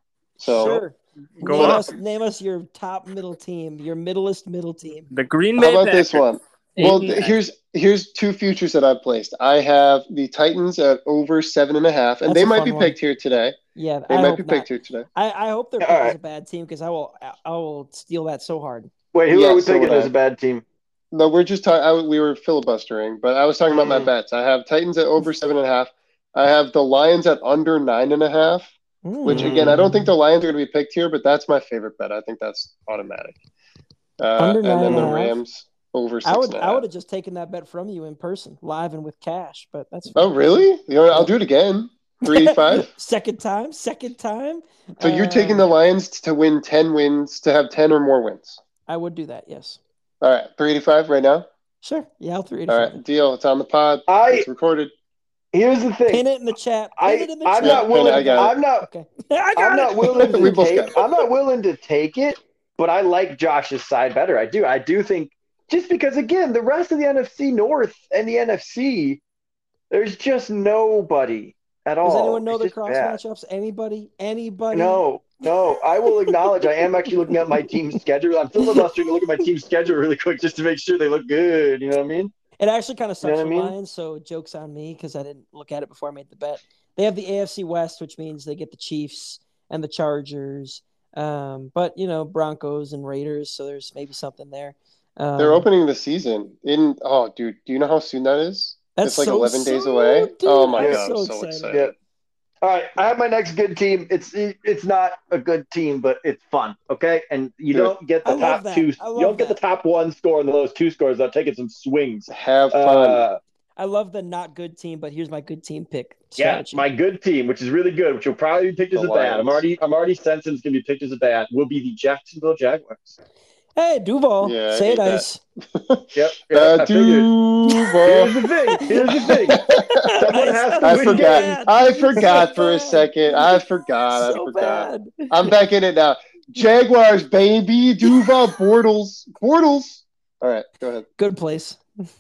So Sure. Go name on. us, name us your top middle team, your middlest middle team. The Green how Bay about Packers. this one? Eight Well, and th- nine. here's here's two futures that I've placed. I have the Titans at over seven and a half, and That's they a might fun be one. picked here today. Yeah, They I might hope be not. picked here today. I, I hope they're All picked right. as a bad team because I will I will steal that so hard. Wait, who Yeah, are we so picking would as I. a bad team? No, we're just talking. We were filibustering, but I was talking about my Mm. bets. I have Titans at over seven and a half. I have the Lions at under nine and a half. Which again, I don't think the Lions are going to be picked here, but that's my favorite bet. I think that's automatic. Uh, Under and nine then and the a half? Rams over six I would and a I half. would have just taken that bet from you in person, live and with cash, but that's Oh, fine. really? You know, I'll do it again. three eighty-five. Second time, second time. So you're taking Uh, the Lions to win ten wins, to have ten or more wins. I would do that, yes. All right, three eighty-five right now. Sure. Yeah, I'll three All eighty-five. right, deal. It's on the pod. I It's recorded. here's the thing. Pin it in the chat. Pin I it in the I'm chat. not willing. I got it. I'm not. Okay. I got I'm it. not willing We to both take. got it. I'm not willing to take it, but I like Josh's side better. I do. I do think just because again, the rest of the N F C North and the N F C, there's just nobody at all. Does anyone know It's the just cross bad. matchups? Anybody? Anybody? No, no. I will acknowledge I am actually looking at my team's schedule. I'm filibustering to look at my team's schedule really quick just to make sure they look good. You know what I mean? It actually kind of You know sucks what for I mean? Lions, so joke's on me because I didn't look at it before I made the bet. They have the A F C West, which means they get the Chiefs and the Chargers. Um, but, you know, Broncos and Raiders, so there's maybe something there. Um, They're opening the season in. Oh, dude, do you know how soon that is? That's It's like so eleven days soon, away. dude. Oh my I'm god, so I'm so excited. excited. Yeah. All right, I have my next good team. It's it's not a good team, but it's fun. Okay, and you Good. don't get the I love top that. two. I You love don't get the that. top one score and the lowest two scores. I'll take it some swings. Have fun. Uh, I love the not good team, but here's my good team pick yeah, strategy. my good team, which is really good, which will probably be picked as The a bad. I'm Lions. already I'm already sensing it's gonna be picked as a bad. Will be the Jacksonville Jaguars. Hey, Duval, Yeah, I say hate it, that. Ice. Yep. Yeah, Uh, I figured. Here's Duval. the thing. Here's the thing. Someone Ice, has that to I was win so forgot. games. bad. I forgot So for a bad. second. I forgot. I So forgot. bad. I'm back in it now. Jaguars, baby. Duval, Bortles. Bortles. All right, go ahead. Good place.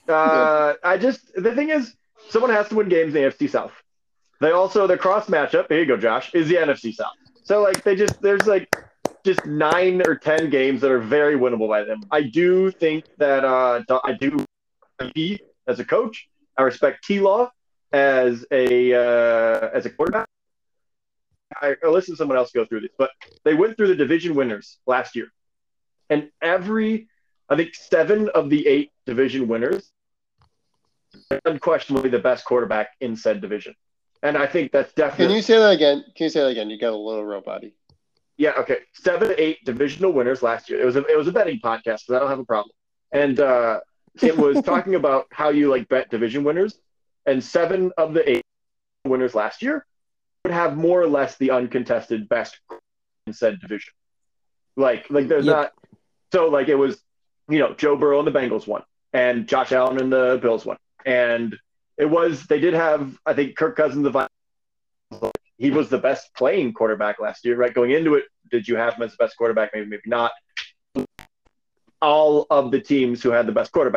Uh, I just the thing is, someone has to win games in the A F C South. They also their cross matchup. There you go, Josh. Is the N F C South. So like they just there's like just nine or ten games that are very winnable by them. I do think that uh, I do he as a coach. I respect T Law as a uh, as a quarterback. I, I listened to someone else go through this, but they went through the division winners last year, and every I think seven of the eight division winners unquestionably the best quarterback in said division. And I think that's definitely Can you say that again? Can you say that again? You got a little robot-y. yeah, okay. Seven to eight divisional winners last year. It was a it was a betting podcast, so I don't have a problem. And uh, it was talking about how you like bet division winners, and seven of the eight winners last year would have more or less the uncontested best in said division. Like like there's Yep. not so like it was you know Joe Burrow and the Bengals won, and Josh Allen and the Bills won, and it was they did have I think Kirk Cousins the Vikings. He was the best playing quarterback last year, right? Going into it, did you have him as the best quarterback? Maybe, maybe not. All of the teams who had the best quarterback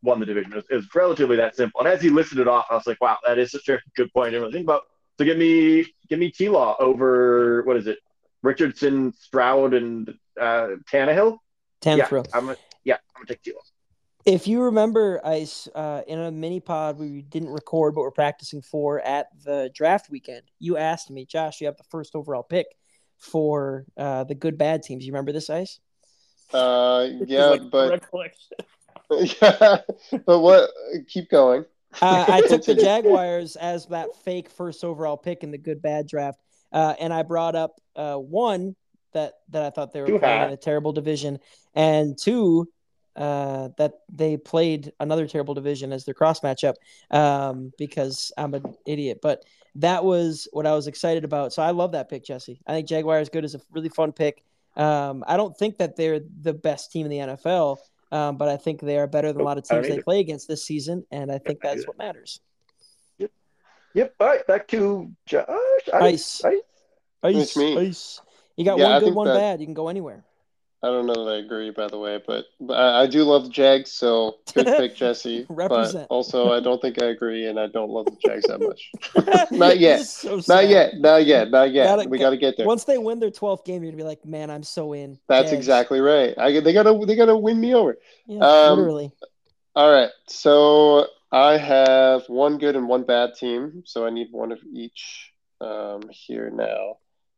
won the division. It was, it was relatively that simple. And as he listed it off, I was like, wow, that is such a good point. Everyone think about. So give me give me T-Law over what is it? Richardson, Stroud, and uh, Tannehill. Tenth yeah, row. I'm a, yeah, I'm gonna take T-Law. If you remember, Ice, uh, in a mini pod we didn't record, but we're practicing for at the draft weekend, you asked me, Josh, you have the first overall pick for uh, the good bad teams. You remember this, Ice? Uh, yeah, like but recollection. yeah, but what? Keep going. uh, I took the Jaguars as that fake first overall pick in the good bad draft, uh, and I brought up uh, one that that I thought they were Too playing high. in a terrible division, and two. Uh, that they played another terrible division as their cross matchup um, because I'm an idiot. But that was what I was excited about. So I love that pick, Jesse. I think Jaguars good is a really fun pick. Um, I don't think that they're the best team in the N F L, um, but I think they are better than a lot of I don't teams they either. play against this season, and I think Yep, I do that's that. what matters. Yep. Yep. All right, back to Josh. Ice. Ice. Ice. Ice, It's me. ice. You got Yeah, one I good, think one that- bad. You can go anywhere. I don't know that I agree, by the way, but, but I, I do love the Jags, so good pick, Jesse. Represent. But also, I don't think I agree, and I don't love the Jags that much. Not yet. This is so Not sad. yet. Not yet. Not yet. Gotta- we got to get there. Once they win their twelfth game, you're gonna be like, man, I'm so in. That's Jags. exactly right. I they gotta they gotta win me over. Yeah, Um, literally. All right. So I have one good and one bad team, so I need one of each um, here now.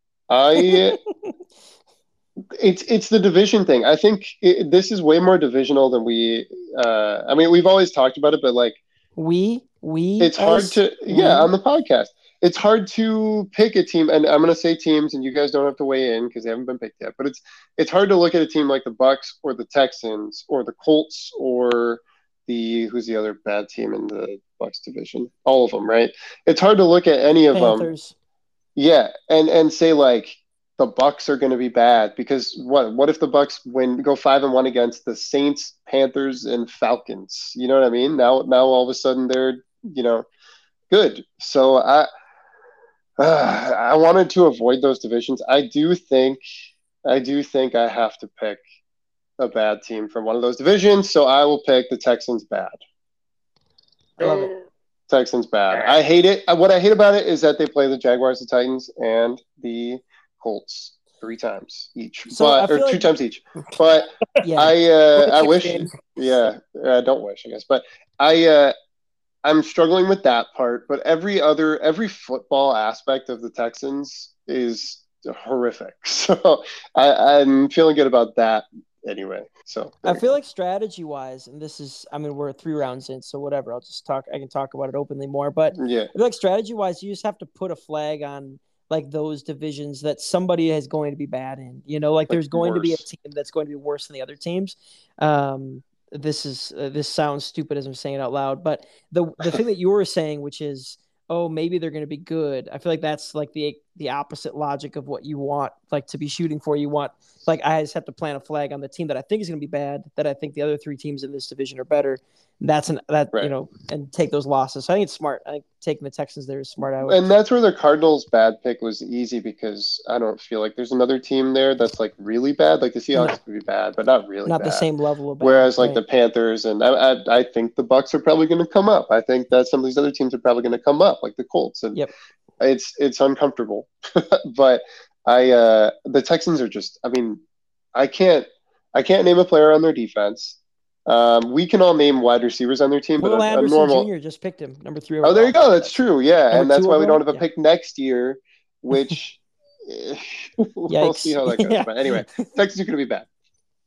I it's it's the division thing. I think it, this is way more divisional than we. Uh, I mean, we've always talked about it, but like We, we. it's hard us, to we. yeah on the podcast. It's hard to pick a team, and I'm going to say teams, and you guys don't have to weigh in because they haven't been picked yet. But it's it's hard to look at a team like the Bucks or the Texans or the Colts or the who's the other bad team in the Bucks division? All of them, right? It's hard to look at any of them. Panthers. Yeah, and and say like the Bucks are going to be bad because what? What if the Bucks win, go five and one against the Saints, Panthers, and Falcons? You know what I mean? Now, now all of a sudden they're you know good. So I, uh, I wanted to avoid those divisions. I do think, I do think I have to pick a bad team from one of those divisions. So I will pick the Texans bad. I love it. Texans bad. I hate it. What I hate about it is that they play the Jaguars, the Titans, and the Colts three times each, So I but or feel two like- times each. But Yeah. I, uh, I Six wish, games. yeah, I don't wish, I guess, but I, uh, I'm struggling with that part. But every other, every football aspect of the Texans is horrific. So I, I'm feeling good about that anyway. So there I you feel go. like strategy wise, and this is, I mean, we're three rounds in, so whatever. I'll just talk, I can talk about it openly more. But yeah, I feel like strategy wise, you just have to put a flag on like those divisions that somebody is going to be bad in. You know, like there's going to be a worse. team that's going to be worse than the other teams. Um, this is uh, this sounds stupid as I'm saying it out loud, but the the thing that you were saying, which is, oh, maybe they're going to be good. I feel like that's like the the opposite logic of what you want, like to be shooting for. You want, like, I just have to plant a flag on the team that I think is going to be bad, that I think the other three teams in this division are better. That's an that Right. you know, and take those losses. So I think it's smart. I think taking the Texans there is smart. I would. And that's where the Cardinals' bad pick was easy because I don't feel like there's another team there that's like really bad. Like the Seahawks No. could be bad, but not really not bad. the same level of bad, Whereas like right. the Panthers and I, I, I think the Bucks are probably going to come up. I think that some of these other teams are probably going to come up, like the Colts. And Yep. it's it's uncomfortable, but I uh, the Texans are just. I mean, I can't I can't name a player on their defense. Um, we can all name wide receivers on their team, but Will a, a Anderson normal. Junior just picked him, number three. Oh, there you overall. go. That's true. Yeah, Number and that's two why we don't overall? have a Yeah. pick next year, which we'll Yikes. see how that goes. Yeah. But anyway, Texans are going to be bad.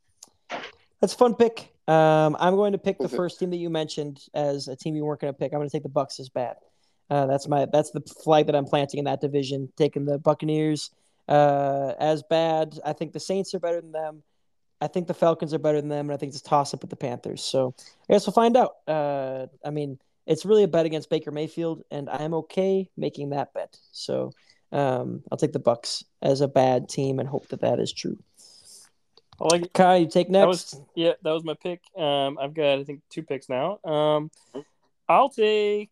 That's a fun pick. Um, I'm going to pick the Is it? first team that you mentioned as a team you weren't going to pick. I'm going to take the Bucks as bad. Uh, that's my that's the flag that I'm planting in that division. Taking the Buccaneers uh, as bad. I think the Saints are better than them. I think the Falcons are better than them, and I think it's a toss up with the Panthers. So I guess we'll find out. Uh, I mean, it's really a bet against Baker Mayfield, and I am okay making that bet. So um, I'll take the Bucks as a bad team and hope that that is true. I like it. Kai, you take next. That was yeah, that was my pick. Um, I've got I think two picks now. Um, I'll take.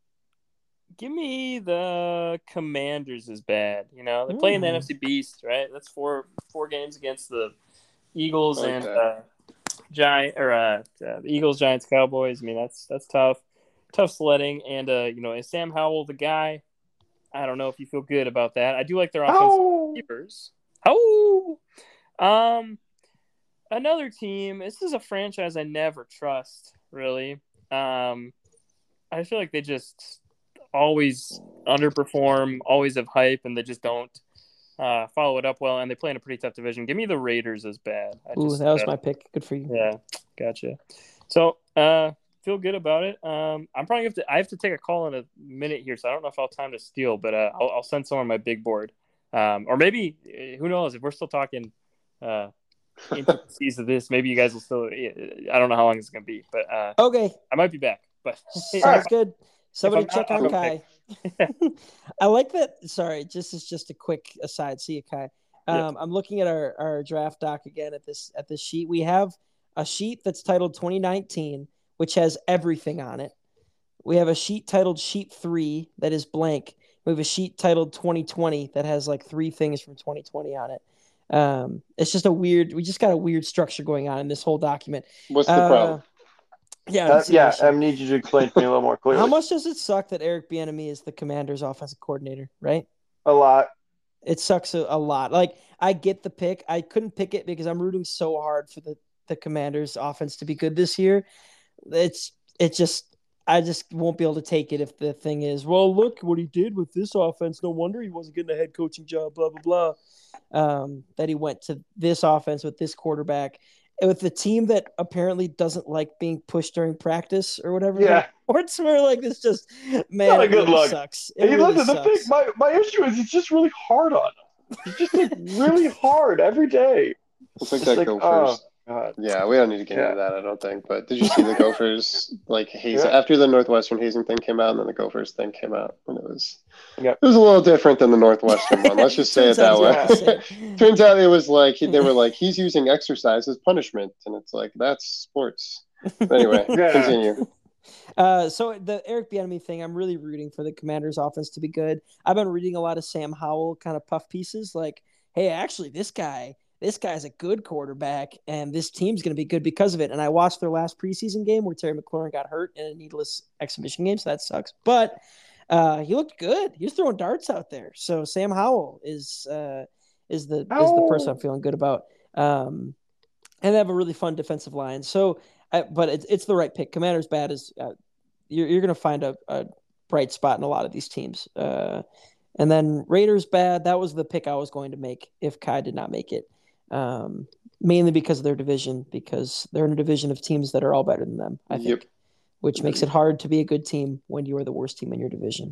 Give me the Commanders is bad. You know they're playing the Mm. N F C Beast, right? That's four four games against the Eagles I like and that. uh, Giant or uh, uh, the Eagles, Giants, Cowboys. I mean, that's that's tough, tough sledding. And uh, you know, is Sam Howell the guy? I don't know if you feel good about that. I do like their offensive Oh, receivers. Oh, um, another team. This is a franchise I never trust. Really, um, I feel like they just always underperform, always have hype, and they just don't uh, follow it up well. And they play in a pretty tough division. Give me the Raiders as bad. I Ooh, just, that was uh, my pick. Good for you. Yeah, gotcha. So, uh, feel good about it. Um, I'm probably have to. I have to take a call in a minute here, so I don't know if I'll have time to steal, but uh, I'll, I'll send someone my big board, um, or maybe who knows if we're still talking uh, intricacies of this. Maybe you guys will still. I don't know how long it's gonna be, but uh, Okay, I might be back. But sounds good. Somebody If I'm check not, on I'll Kai. I like that. Sorry, just is just a quick aside. See you, Kai. Um, Yeah. I'm looking at our, our draft doc again at this at this sheet. We have a sheet that's titled twenty nineteen, which has everything on it. We have a sheet titled Sheet Three that is blank. We have a sheet titled twenty twenty that has like three things from twenty twenty on it. Um, it's just a weird. We just got a weird structure going on in this whole document. What's the Uh, problem? Yeah, uh, that's the yeah. issue. I need you to explain to me a little more clearly. How much does it suck that Eric Bieniemy is the Commanders' offensive coordinator? Right? A lot. It sucks a, a lot. Like I get the pick. I couldn't pick it because I'm rooting so hard for the the Commanders' offense to be good this year. It's it just I just won't be able to take it if the thing is, well, look what he did with this offense. No wonder he wasn't getting a head coaching job. Blah blah blah. Um, that he went to this offense with this quarterback. With the team that apparently doesn't like being pushed during practice or whatever. Yeah. Or it's where like this just man, Not a it good really look. sucks. It Hey, really listen, the sucks. thing, my, my issue is it's just really hard on them. It's just like really hard every day. It's like It's that like, Gophers. oh, God. Yeah, we don't need to get Yeah. into that, I don't think. But did you see the Gophers like hazing Yeah. after the Northwestern hazing thing came out, and then the Gophers thing came out, and it was Yep. it was a little different than the Northwestern one. Let's just say it Turns that out way. it's not the same. Turns out it was like they were like he's using exercise as punishment, and it's like that's sports. But anyway, Yeah. continue. Uh, so the Eric Bieniemy thing, I'm really rooting for the Commanders' offense to be good. I've been reading a lot of Sam Howell kind of puff pieces, like, "Hey, actually, this guy, this guy's a good quarterback, and this team's going to be good because of it." And I watched their last preseason game where Terry McLaurin got hurt in a needless exhibition game, so that sucks. But uh, he looked good. He was throwing darts out there. So Sam Howell is uh, is the is the person I'm feeling good about. Um, and they have a really fun defensive line. So. Uh, but it's it's the right pick. Commanders bad is uh, you're you're gonna find a, a bright spot in a lot of these teams. Uh, and then Raiders bad. That was the pick I was going to make if Kai did not make it. Um, mainly because of their division, because they're in a division of teams that are all better than them. I think, Yep. which makes it hard to be a good team when you are the worst team in your division.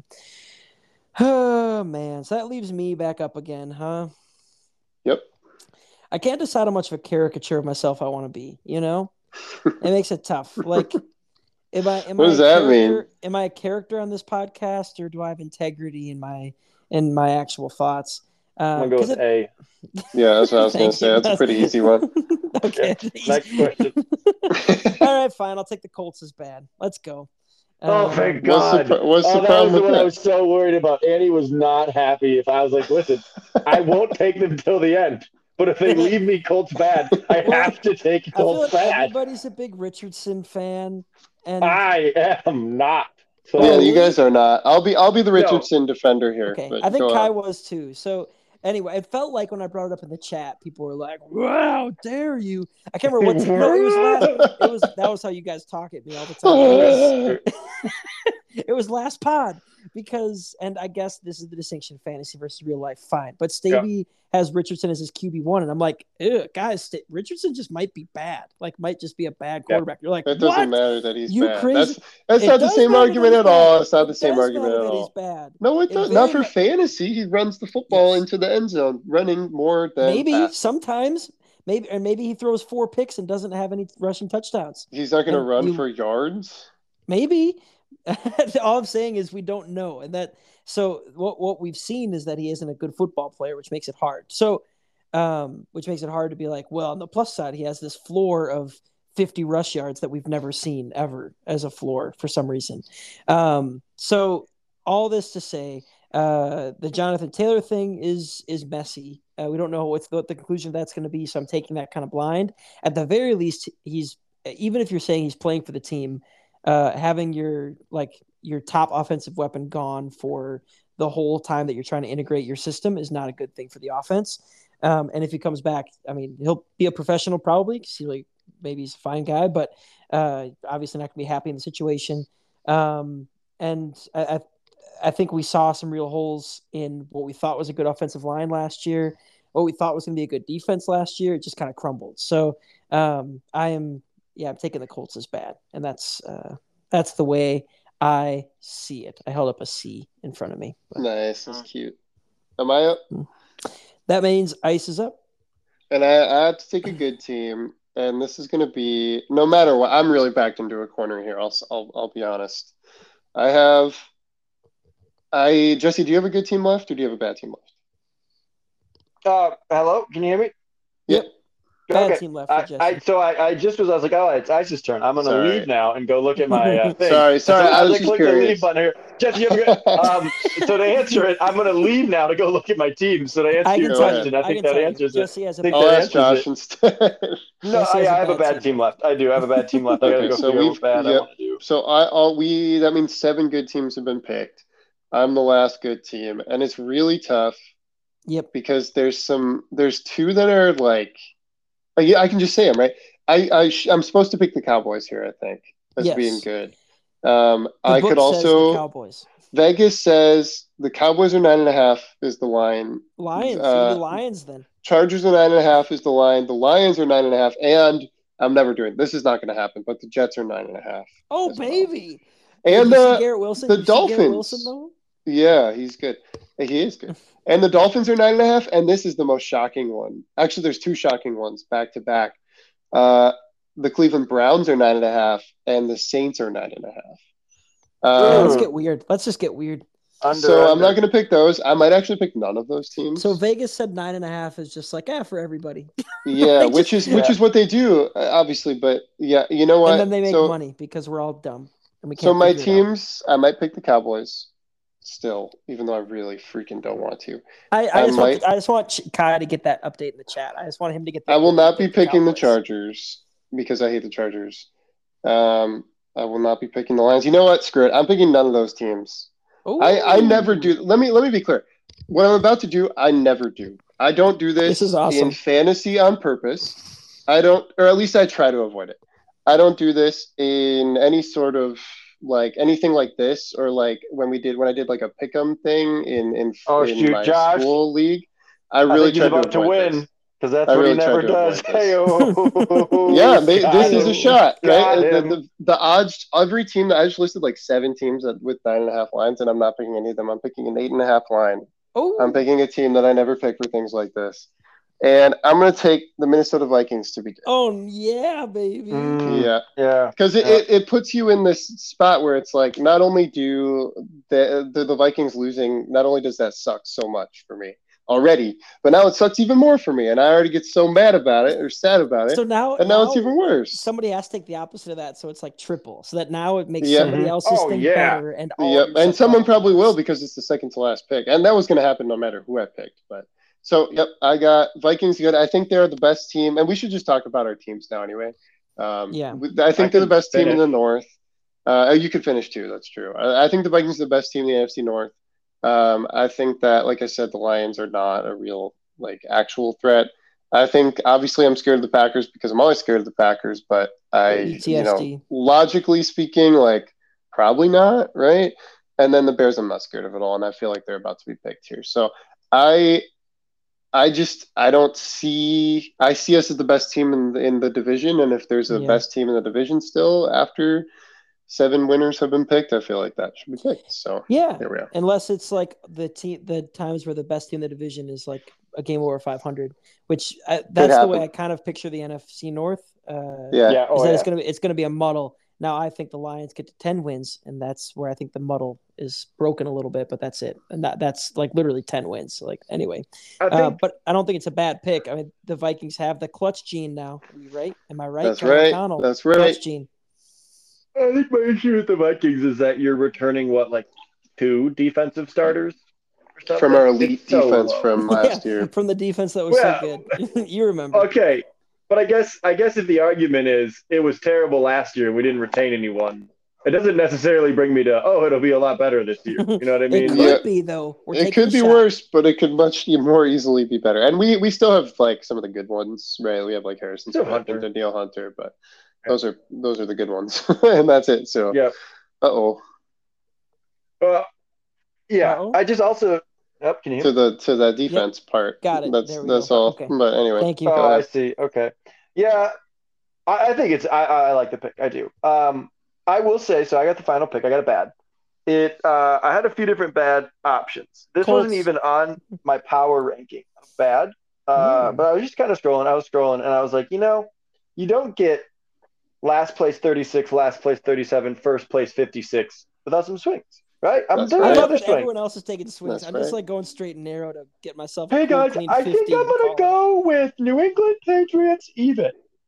Oh man, so that leaves me back up again, huh? Yep. I can't decide how much of a caricature of myself I want to be. You know. It makes it tough. Like, am I am What I does a that character? mean? Am I a character on this podcast, or do I have integrity in my in my actual thoughts? Um, I'm going to go 'cause with it- A. Yeah, that's what I was gonna Thank say. you. That's a pretty easy one. Okay. Next question. All right, fine. I'll take the Colts as bad. Let's go. Oh, Um, thank What's the God. pro- what's oh, the that problem was the with one I that? was so worried about. Annie was not happy if I was like, listen, I won't take them till the end. But if they leave me Colts bad, I Well, have to take I feel Colts like bad. everybody's a big Richardson fan, and I am not. So, Yeah, you Really? guys are not. I'll be I'll be the No. Richardson defender here. okay, But I think go Kai on. was too. So anyway, it felt like when I brought it up in the chat, people were like, "Wow, dare you!" I can't remember what. No, it was last. It was that was how you guys talk at me all the time. It was, it was last pod because, and I guess this is the distinction: fantasy versus real life. Fine, but Stevie has Richardson as his Q B one, and I'm like, ew, guys, St- Richardson just might be bad. Like, might just be a bad Yeah. quarterback. You're like, That doesn't what? matter that he's You bad. crazy- That's that's It not the does same matter that argument he's at all. bad. It's not It the same does argument matter at that all. he's bad. No, it It does very not for mu- fantasy. He runs the football Yes. into the end zone, running more than Maybe passing. sometimes, maybe, and maybe he throws four picks and doesn't have any rushing touchdowns. He's not going to And run you- for yards. Maybe. All I'm saying is we don't know, and that so what what we've seen is that he isn't a good football player, which makes it hard. So, um, which makes it hard to be like, well, on the plus side, he has this floor of fifty rush yards that we've never seen ever as a floor for some reason. Um, so all this to say, Uh, the Jonathan Taylor thing is is messy. Uh, we don't know what's the, what the conclusion of that's going to be, so I'm taking that kind of blind. At the very least, he's even if you're saying he's playing for the team, uh, having your like your top offensive weapon gone for the whole time that you're trying to integrate your system is not a good thing for the offense. Um, and if he comes back, I mean, he'll be a professional probably because he like maybe he's a fine guy, but uh, obviously not going to be happy in the situation. Um, and I, I I think we saw some real holes in what we thought was a good offensive line last year. What we thought was going to be a good defense last year, it just kind of crumbled. So um, I am, yeah, I'm taking the Colts as bad, and that's uh, that's the way I see it. I held up a C in front of me. But, Nice, that's cute. Am I up? that means Ice is up. And I, I have to take a good team, and this is going to be no matter what. I'm really backed into a corner here. I'll I'll, I'll be honest. I have. I Jesse, do you have a good team left, or do you have a bad team left? Uh, hello, can you hear me? Yep. Bad Okay. team left for I, Jesse. I so I, I just was I was like, oh, it's Ice's turn. I'm gonna Sorry. leave now and go look at my uh, thing. Sorry, sorry, So I was like, just click the curious. leave button here. Jesse, you have a good. Um, so to answer it, I'm gonna leave now to go look at my team. So to answer I can your Go tell ahead. question, you. I I think can that tell you. answers it. Jesse has a I think I'll that ask answers Josh it. instead. No, Jesse has I, a I have a bad bad team. team left. I do. I have a bad team left. I gotta Okay, go so figure out we've what bad I yep. want to do. So I all we that means seven good teams have been picked. I'm the last good team, and it's really tough Yep. because there's some there's two that are like, like, yeah, I can just say them, right? I I sh- I'm supposed to pick the Cowboys here, I think, as Yes. being good. Um, The I book could says the also Cowboys. Vegas says the Cowboys are nine and a half is the line. Lions. Uh, you do Lions then. Chargers are nine and a half is the line. The Lions are nine and a half, and I'm never doing this. Is not going to happen. But the Jets are nine and a half. Oh, as well. baby. And you see uh, Garrett Wilson? the you see Garrett Dolphins. Wilson, though? Yeah, he's good. He is good. And the Dolphins are nine and a half, and this is the most shocking one. Actually, there's two shocking ones back to back. Uh, the Cleveland Browns are nine and a half, and the Saints are nine and a half. Yeah, Um, let's get weird. Let's just get weird. Under, so under. I'm not going to pick those. I might actually pick none of those teams. So Vegas said nine and a half is just like, ah, for everybody. Yeah, Like, which just- is which Yeah. is what they do, uh, obviously. But yeah, you know what? And then they make so, money because we're all dumb. And we can't So my figure it out. teams, I might pick the Cowboys still, even though I really freaking don't want to. I, I, I just might- want I just want Ch- Kai to get that update in the chat. I just want him to get. The I will update not to be pick picking the Cowboys. Chargers because I hate the Chargers. Um, I will not be picking the Lions. You know what? Screw it. I'm picking none of those teams. I, I never Ooh. do. Let me let me be clear. What I'm about to do, I never do. I don't do this, This is awesome. in fantasy on purpose. I don't, or at least I try to avoid it. I don't do this in any sort of like anything like this, or like when we did when I did like a pick'em thing in in, Oh, in shoot, my Josh. school league. I I really think he's tried to about to avoid win this. because that's I what really he never tried to does. avoid this. Hey-oh. Yeah, they, Got this is him. a shot, Got right? The, him. the, the odds, every team that I just listed like seven teams that, with nine and a half lines, and I'm not picking any of them. I'm picking an eight and a half line. Oh, I'm picking a team that I never pick for things like this. And I'm going to take the Minnesota Vikings to be good. oh yeah, baby. Mm, Yeah. yeah. Because it, Yeah. it, it puts you in this spot where it's like, not only do the, the, the Vikings losing, not only does that suck so much for me already, but now it sucks even more for me. And I already get so mad about it or sad about it. So now, and now, it's even worse. Somebody has to take the opposite of that, so it's like triple. So that now it makes Yeah. somebody Mhm. else's Oh, thing yeah. better, and all Yep, your and stuff someone better. probably will because it's the second to last pick, and that was going to happen no matter who I picked. But so, yep, I got Vikings good. I think they're the best team, and we should just talk about our teams now anyway. Um, Yeah. we- I think I they're the can best team in finish. the North. Uh, you could finish too. That's true. I, I think the Vikings are the best team in the N F C North. Um, I think that, like I said, the Lions are not a real, like, actual threat. I think obviously I'm scared of the Packers because I'm always scared of the Packers, but I, you P T S D. know, logically speaking, like probably not, right? And then the Bears, I'm not scared of at all, and I feel like they're about to be picked here. So I, I just I don't see I see us as the best team in the, in the division, and if there's a Yeah. best team in the division still after seven winners have been picked, I feel like that should be picked. So Yeah, here we are. unless it's like the team, the times where the best team in the division is like a game over five hundred, which I, that's the way happen. I kind of picture the N F C North. Uh, Yeah. Yeah. is Oh, that yeah. it's gonna be it's gonna be a muddle. Now I think the Lions get to ten wins, and that's where I think the muddle is broken a little bit. But that's it, and that that's like literally ten wins. Like anyway, I uh, think but I don't think it's a bad pick. I mean, the Vikings have the clutch gene now. Are we right? Am I right? That's Kevin right. O'Connell, That's right. Clutch gene. I think my issue with the Vikings is that you're returning what, like two defensive starters, or something. From our elite It's so defense low. from last Yeah, year. from the defense that was Yeah. so good. You remember? Okay, but I guess I guess if the argument is it was terrible last year, we didn't retain anyone. It doesn't necessarily bring me to oh, it'll be a lot better this year. You know what I It mean? could Yeah. be though. We're It taking could a be shot. worse, but it could much more easily be better. And we, we still have like some of the good ones, right? We have like Harrison Still Smith Hunter. and Danielle Hunter, but Yeah. those are those are the good ones, and that's it. So, Yeah. uh oh, Uh, yeah. Uh-oh. I just also. Yep, can you hear to me? the to the defense part. Got it. That's There we that's go. all. Okay. But anyway, Thank you. go Oh, I ahead. see. Okay. Yeah, I, I think it's I, I like the pick. I do. Um, I will say so. I got the final pick. I got a bad. It. Uh, I had a few different bad options. This Colts. wasn't even on my power ranking of bad. Uh, Mm. but I was just kind of scrolling. I was scrolling, and I was like, you know, you don't get last place thirty-six, last place thirty-seven, first place fifty-six without some swings, right? I'm That's there I right. are love other that swings. everyone else is taking swings. That's I'm just right. like going straight and narrow to get myself a Hey cool, guys, clean I fifty. think I'm and gonna call it. go with New England Patriots even.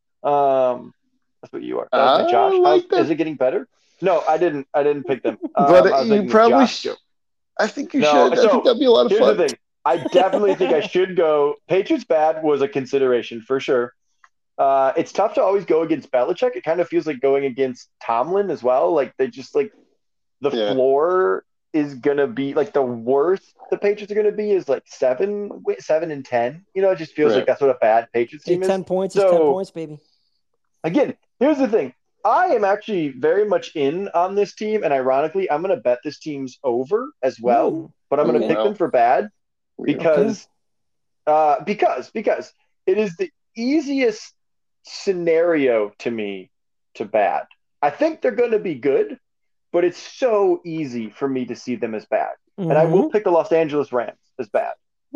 Um, that's what you are. That was my I Josh. How's- like that. is it getting better? No, I didn't. I didn't pick them. Um, But I was you making this probably Josh sh- joke. I think you No, should. I so think that'd be a lot of Here's fun. the thing. I definitely think I should go. Patriots bad was a consideration for sure. Uh, it's tough to always go against Belichick. It kind of feels like going against Tomlin as well. Like they just like the Yeah. floor is gonna be like the worst the Patriots are gonna be is like seven, seven and ten. You know, it just feels Right. like that's what a bad Patriots Hey, team is. ten points is ten So points, baby. again, here's the thing. I am actually very much in on this team, and ironically, I'm gonna bet this team's over as well. Mm. But I'm gonna Okay. pick them for bad Weird. because uh, because because it is the easiest scenario to me to bad. I think they're going to be good, but it's so easy for me to see them as bad. And I will Mhm. pick the Los Angeles Rams as bad.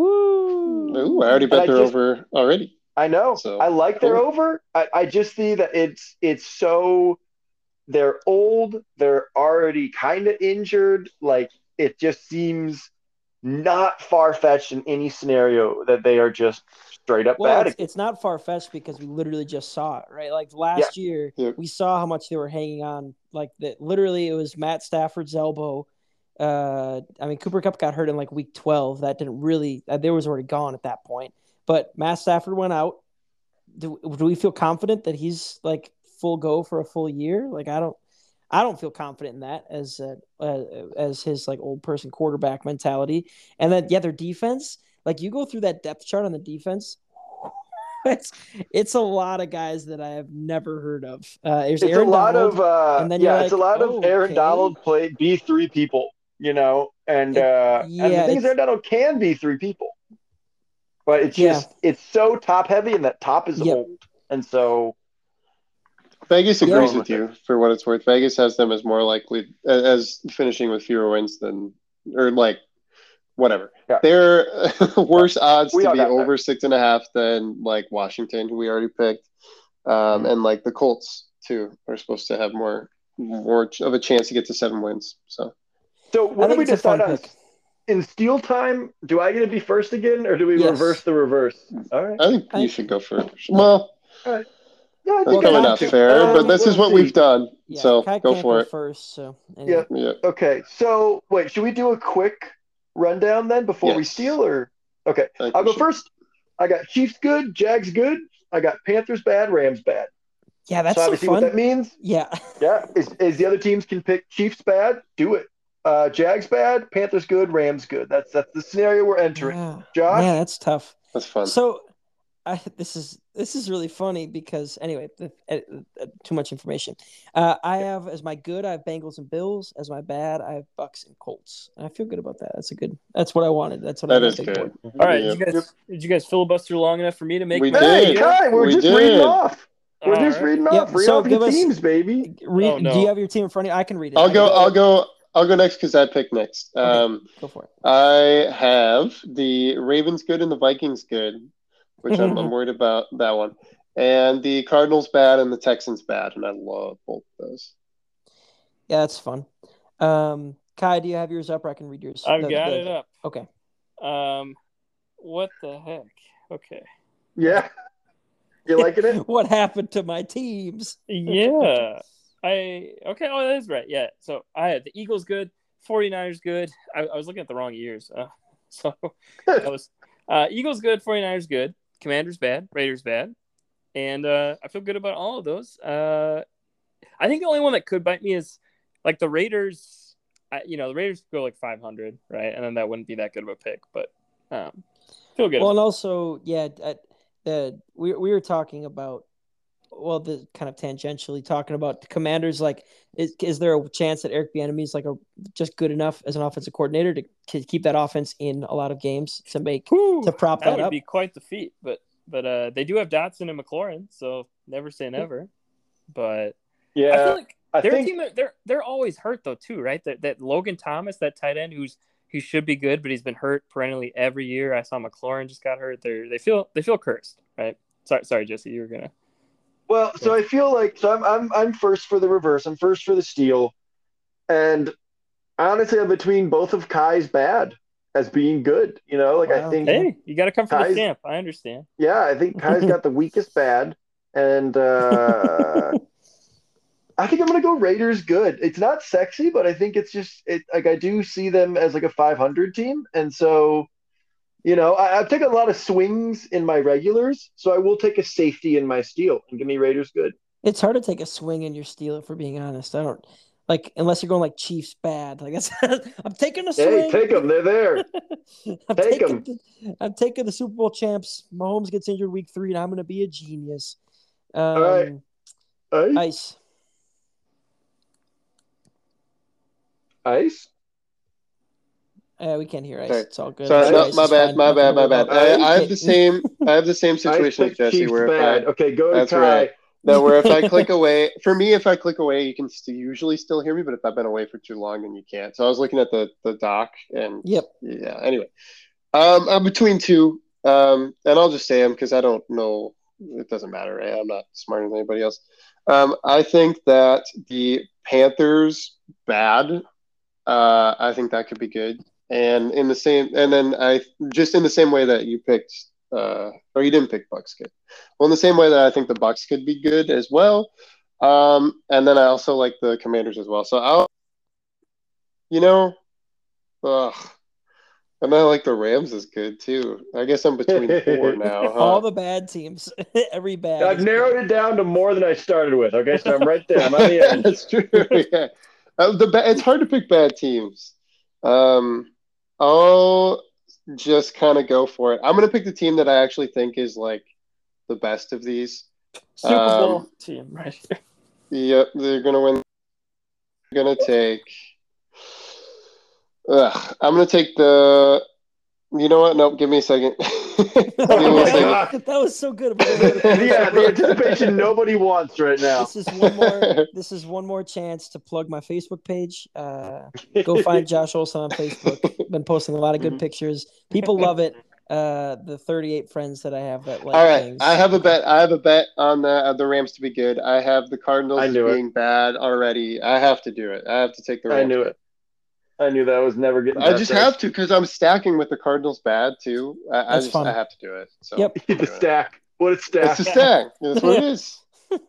Woo. Ooh, I already And bet I they're just- over already. I know. So, I like their cool. over. I, I just see that it's it's so they're old. They're already kind of injured. Like it just seems not far fetched in any scenario that they are just straight up Well, bad. it's, it's not far fetched because we literally just saw it, right? Like last year, Yeah. we saw how much they were hanging on. Like that, literally, it was Matt Stafford's elbow. Uh, I mean, Cooper Kupp got hurt in like week twelve. That didn't really. Uh, they was already gone at that point. But Matt Stafford went out. Do, do we feel confident that he's like full go for a full year? Like I don't. I don't feel confident in that as uh, uh, as his like old person quarterback mentality. And then yeah, their defense. Like you go through that depth chart on the defense. It's it's a lot of guys that I have never heard of. Uh, there's It's Aaron a lot Donald, of uh, and then yeah, you're it's a like, lot of Aaron okay. Donald play be three people, you know, and It- uh, and yeah, the thing is it's- Aaron Donald can be three people, but it's Yeah. just it's so top heavy, and that top is Yep. old, and so Vegas Yeah. agrees with you for what it's worth. Vegas has them as more likely as finishing with fewer wins than, or like, whatever. Yeah. They're worse odds We to all be got that. over six and a half than like Washington, who we already picked, um, and like the Colts too are supposed to have more more of a chance to get to seven wins. So so I what do think we it's a fun decide on pick. in steal time? Do I get to be first again, or do we Yes. reverse the reverse? All right, I think I- you should go first. Well, yeah, I that's Well, think I probably Kai not should. can't- fair, Um, but this is let's what see. we've done. Yeah, so Kai go can't for go it. first. So anyway. Yeah. Okay, so wait, should we do a quick rundown then before we Yes. steal, or okay? I think I'll we go should. first. I got Chiefs good, Jags good. I got Panthers bad, Rams bad. Yeah, that's so so obviously fun. what that means, Yeah. yeah, is, is the other teams can pick Chiefs bad, do it. Uh, Jags bad, Panthers good, Rams good. That's that's the scenario we're entering. Yeah. Josh? Yeah, that's tough. That's fun. So, I this is this is really funny because anyway, the, uh, uh, too much information. Uh, I have as my good, I have Bengals and Bills. As my bad, I have Bucks and Colts. And I feel good about that. That's a good. That's what I wanted. That's what I That got is big good. board. All right, Yeah. did you guys did you guys filibuster long enough for me to make We my Hey, did. Kai, we're We just did. reading off. We're All just right. reading Yep, off. Read so off your give us- teams, baby. Read, Oh, no. Do you have your team in front of you? I can read it. I'll I go. can I'll go. I'll go next because I picked next. Okay. Um, Go for it. I have the Ravens good and the Vikings good, which I'm, I'm worried about that one, and the Cardinals bad and the Texans bad, and I love both of those. Yeah, that's fun. Um, Kai, do you have yours up? Or I can read yours. I've The- got the- it up. Okay. Um, what the heck? Okay. Yeah. You liking it? What happened to my teams? Yeah. I okay. Oh, that is right. Yeah. So I had the Eagles good, 49ers good. I, I was looking at the wrong years. Uh, So that was uh, Eagles good, 49ers good, Commanders bad, Raiders bad. And uh, I feel good about all of those. Uh, I think the only one that could bite me is like the Raiders. I, you know, the Raiders go like five hundred, right? And then that wouldn't be that good of a pick, but um, feel good. Well, and also, yeah, uh, we we were talking about, well, the kind of tangentially talking about the Commanders. Like, is is there a chance that Eric Bieniemy is like a just good enough as an offensive coordinator to, to keep that offense in a lot of games to make Whew, to prop that, that would up? be quite the feat, but. But uh, they do have Dotson and McLaurin, so never say never. But yeah, I feel like I they're think... a team that they're they're always hurt though too, right? That that Logan Thomas, that tight end, who's who should be good, but he's been hurt perennially every year. I saw McLaurin just got hurt. They they feel they feel cursed, right? Sorry, sorry, Jesse, you were gonna. Well, so I feel like so I'm I'm I'm first for the reverse. I'm first for the steal, and honestly, I'm between both of Kai's bad as being good. You know, like wow. I think hey, you got to come from Kai's, the camp. I understand. Yeah, I think Kai's got the weakest bad, and uh, I think I'm gonna go Raiders good. It's not sexy, but I think it's just it. Like I do see them as like a five hundred team, and so you know I, I've taken a lot of swings in my regulars, so I will take a safety in my steal and give me Raiders good. It's hard to take a swing in your steal, if we're being honest. I don't. Like, unless you're going like Chiefs bad. Like, that's, I'm taking a swing. Hey, take them. They're there. I'm take taking, them. The, I'm taking the Super Bowl champs. Mahomes gets injured week three, and I'm going to be a genius. Um, All right. Ice. Ice. Ice? Uh, we can't hear Ice. Sorry. It's all good. Sorry, no, my bad, my bad, my bad, my bad. I, I have the same. I have the same situation as Jesse. Chiefs where bad. I, okay, go to that's Kai. Right. No, where if I click away, for me, if I click away, you can st- usually still hear me, but if I've been away for too long, then you can't. So I was looking at the, the doc, and yep, yeah. Anyway, um, I'm between two, um, and I'll just say them because I don't know. It doesn't matter, right? I'm not smarter than anybody else. Um, I think that the Panthers bad. Uh, I think that could be good, and in the same, and then I just in the same way that you picked. Uh, or you didn't pick Bucks good. Well, in the same way that I think the Bucks could be good as well. Um, and then I also like the Commanders as well. So I'll, you know, ugh. And I like the Rams is good too. I guess I'm between four now. Huh? All the bad teams, every bad. I've narrowed good. it down to more than I started with. Okay, so I'm right there. I'm on the edge. That's true. Yeah, uh, the ba- it's hard to pick bad teams. Um, I'll just kind of go for it. I'm going to pick the team that I actually think is like the best of these. Super Bowl um, team, right? Yep, they're going to win. They're going to take. Ugh, I'm going to take the. You know what? Nope. Give me a second. give me a second. That was so good. Yeah, the anticipation nobody wants right now. This is one more. This is one more chance to plug my Facebook page. Uh, go find Josh Olson on Facebook. Been posting a lot of good pictures. People love it. Uh, the thirty-eight friends that I have that like. All right, things. I have a bet. I have a bet on the uh, the Rams to be good. I have the Cardinals as being it. bad already. I have to do it. I have to take the Rams. I knew it. I knew that was never getting. I just have to because I'm stacking with the Cardinals bad too. I, I just fun. I have to do it. So yep, the stack. It. What a stack! It's a stack. That's what it is.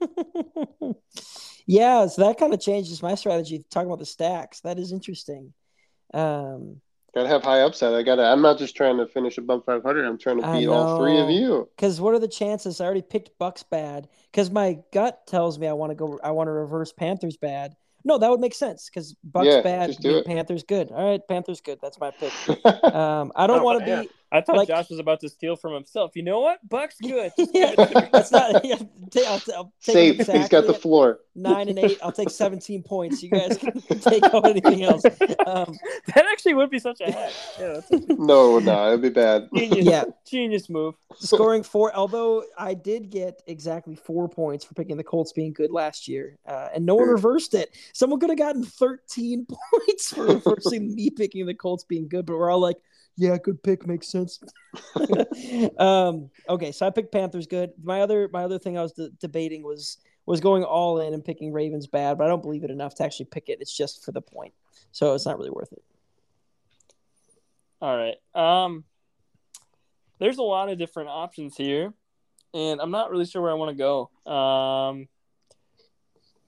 Yeah, so that kind of changes my strategy. Talking about the stacks, that is interesting. Um, gotta have high upside. I gotta. I'm not just trying to finish above five hundred. I'm trying to beat all three of you. Because what are the chances? I already picked Bucks bad. Because my gut tells me I want to go. I want to reverse Panthers bad. No, that would make sense because Bucks yeah, bad, Panthers good. All right, Panthers good. That's my pick. Um, I don't oh, want to yeah. be. I thought like, Josh was about to steal from himself. You know what? Bucks good. Yeah, that's not. Yeah, t- I'll, t- I'll take Safe. Exactly He's got the floor. Nine and eight. I'll take seventeen points. You guys can take out anything else. Um, that actually would be such a hack. Yeah, that's a- no, no, it'd be bad. Genius, yeah, genius move. Scoring four. Although I did get exactly four points for picking the Colts being good last year, uh, and no one reversed it. Someone could have gotten thirteen points for reversing me picking the Colts being good, but we're all like, yeah, good pick, makes sense. um, okay, so I picked Panthers good. My other my other thing I was de- debating was was going all in and picking Ravens bad, but I don't believe it enough to actually pick it. It's just for the point, so it's not really worth it. All right. Um, there's a lot of different options here, and I'm not really sure where I want to go. Um,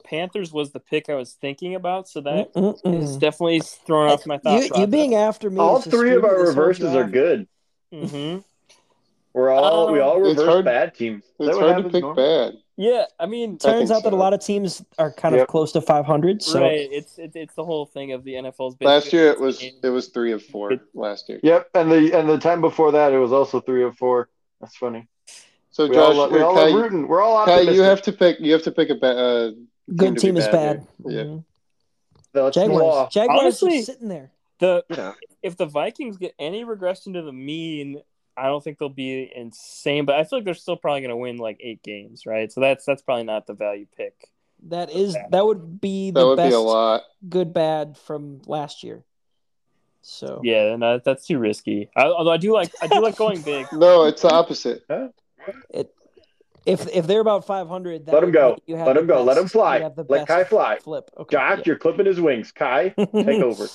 Panthers was the pick I was thinking about, so that Mm-mm-mm. is definitely thrown off my thought You, process. you being after me. All is just three of screwed our this whole reverses are draft. good. Mm-hmm. We're all we Um, all It's reverse hard- bad teams. Is that It's what hard to happens pick normally? bad. Yeah, I mean, I Turns think out that a so. lot of teams are kind Yep. of close to five hundred. So right? It's it, it's the whole thing of the N F L's. Last basically year it was insane. it was three of four It- last year. Yep, and the and the time before that it was also three of four. That's funny. So We all Josh, lo- we or all Kai, love rooting. We're all Kai, optimistic. you have to pick. You have to pick a ba- uh, good to team be is bad bad. here. Yeah. Mhm. That's the Jaguars. law. Jaguars Honestly- are sitting there. The Yeah. if the Vikings get any regression to the mean, I don't think they'll be insane. But I feel like they're still probably going to win like eight games, right? So that's that's probably not the value pick. That is that would be That the would best be a lot. good bad from last year. So Yeah, no, that's too risky. I, although I do like I do like going big. No, it's the opposite. it if if they're about five hundred, Let 'em go. You have Let the 'em go. Let 'em best- fly. you have the Let best Kai fly. Flip. Okay. Josh, you're clipping his wings. Kai, take over.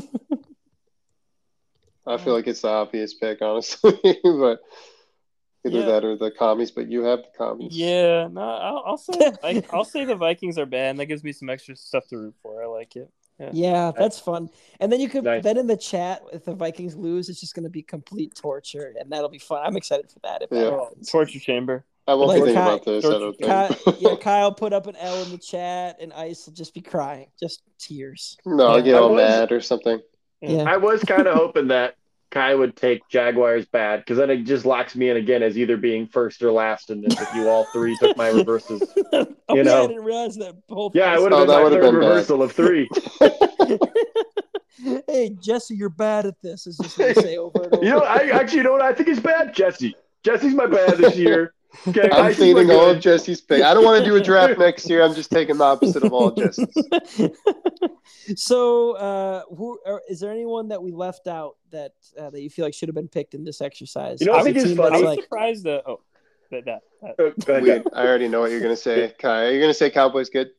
I feel like it's the obvious pick, honestly. But either Yeah. that or the commies. But you have the commies. Yeah, no, I'll, I'll say I, I'll say the Vikings are bad, and that gives me some extra stuff to root for. I like it. Yeah, that's fun. And then you could Nice. then in the chat, if the Vikings lose, it's just going to be complete torture, and that'll be fun. I'm excited for that. If that Yeah. Oh, happens. torture chamber. I won't Like be thinking Kai- about this. I don't Kyle, think. yeah, Kyle put up an L in the chat, and Ice will just be crying, just tears. no, I'll Yeah. get I all was- mad or something. Yeah. I was kind of hoping that Kai would take Jaguars bad because then it just locks me in again as either being first or last in this if you all three took my reverses. oh, You yeah, know. I didn't realize that. Both Yeah, it Ice- would Oh, have that been my would've third been bad. reversal of three. Hey, Jesse, you're bad at this. Is just what you say over and over. You know, I actually, you know what I think is bad? Jesse. Jesse's my bad this year. Okay, I'm Ice is my fading all good. of Jesse's pick. I don't want to do a draft next year. I'm just taking the opposite of all of Jesse's. so, uh, who are, is there anyone that we left out that uh, that you feel like should have been picked in this exercise? You know what I Is it think a is team funny? that's I was like, surprised that oh that that, that Oh, go ahead, Wait, Kai. I already know what you're gonna say, Kai. Are you gonna say Cowboys good?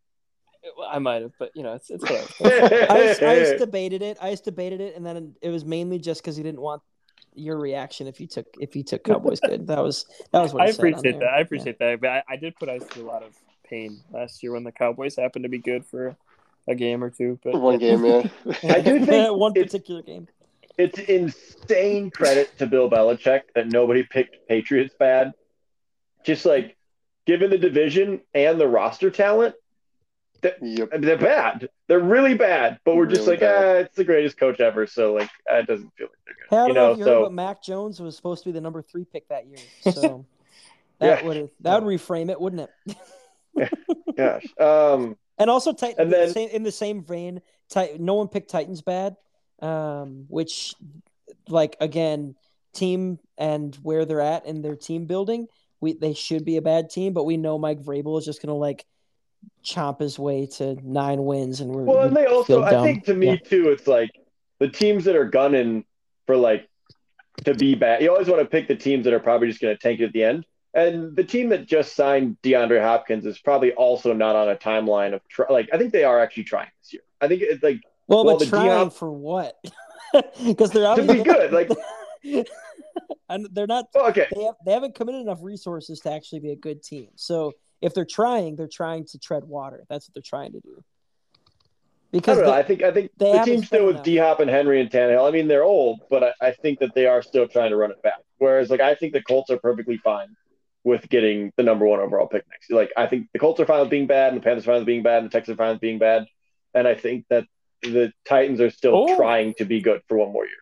I might have, but you know it's it's whatever. Ice, Ice debated it. Ice debated it, and then it was mainly just because he didn't want your reaction if you took if you took Cowboys good. That was that was what I he said on appreciate there. that. I appreciate that. But I, I did put Ice through a lot of pain last year when the Cowboys happened to be good for a game or two. But One game, yeah. I do think one it's- particular game. It's insane credit to Bill Belichick that nobody picked Patriots bad. Just like, given the division and the roster talent, Yep. I mean, they're bad. They're really bad. But we're just Really like, bad. ah, it's the greatest coach ever. So like, ah, it doesn't feel like they're good. Hey, I don't you know know, if you heard, so but Mac Jones was supposed to be the number three pick that year. So that Yeah. would that would reframe it, wouldn't it? gosh. Um, And also, Titan, And then- same, in the same vein, Tit- no one picked Titans bad, um, which, like, again, team and where they're at in their team building, we they should be a bad team, but we know Mike Vrabel is just going to, like, chomp his way to nine wins. And we're well, and they we also, feel I dumb. think to me Yeah. too, it's like the teams that are gunning for like to be bad. You always want to pick the teams that are probably just going to tank it at the end. And the team that just signed DeAndre Hopkins is probably also not on a timeline of try- like I think they are actually trying this year. I think it's like Well, well, but the trying D-Hop- for what? Because they're to obviously be good. Like, and they're not. oh, okay, They have, they haven't committed enough resources to actually be a good team. So if they're trying, they're trying to tread water. That's what they're trying to do. I Because don't know. they- I think I think they the haven't team still spent with enough. D Hop and Henry and Tannehill. I mean, they're old, but I, I think that they are still trying to run it back. Whereas, like, I think the Colts are perfectly fine with getting the number one overall pick next year. Like, I think the Colts are fine with being bad, and the Panthers are fine with being bad, and the Texans are fine with being bad. And I think that the Titans are still Oh. trying to be good for one more year.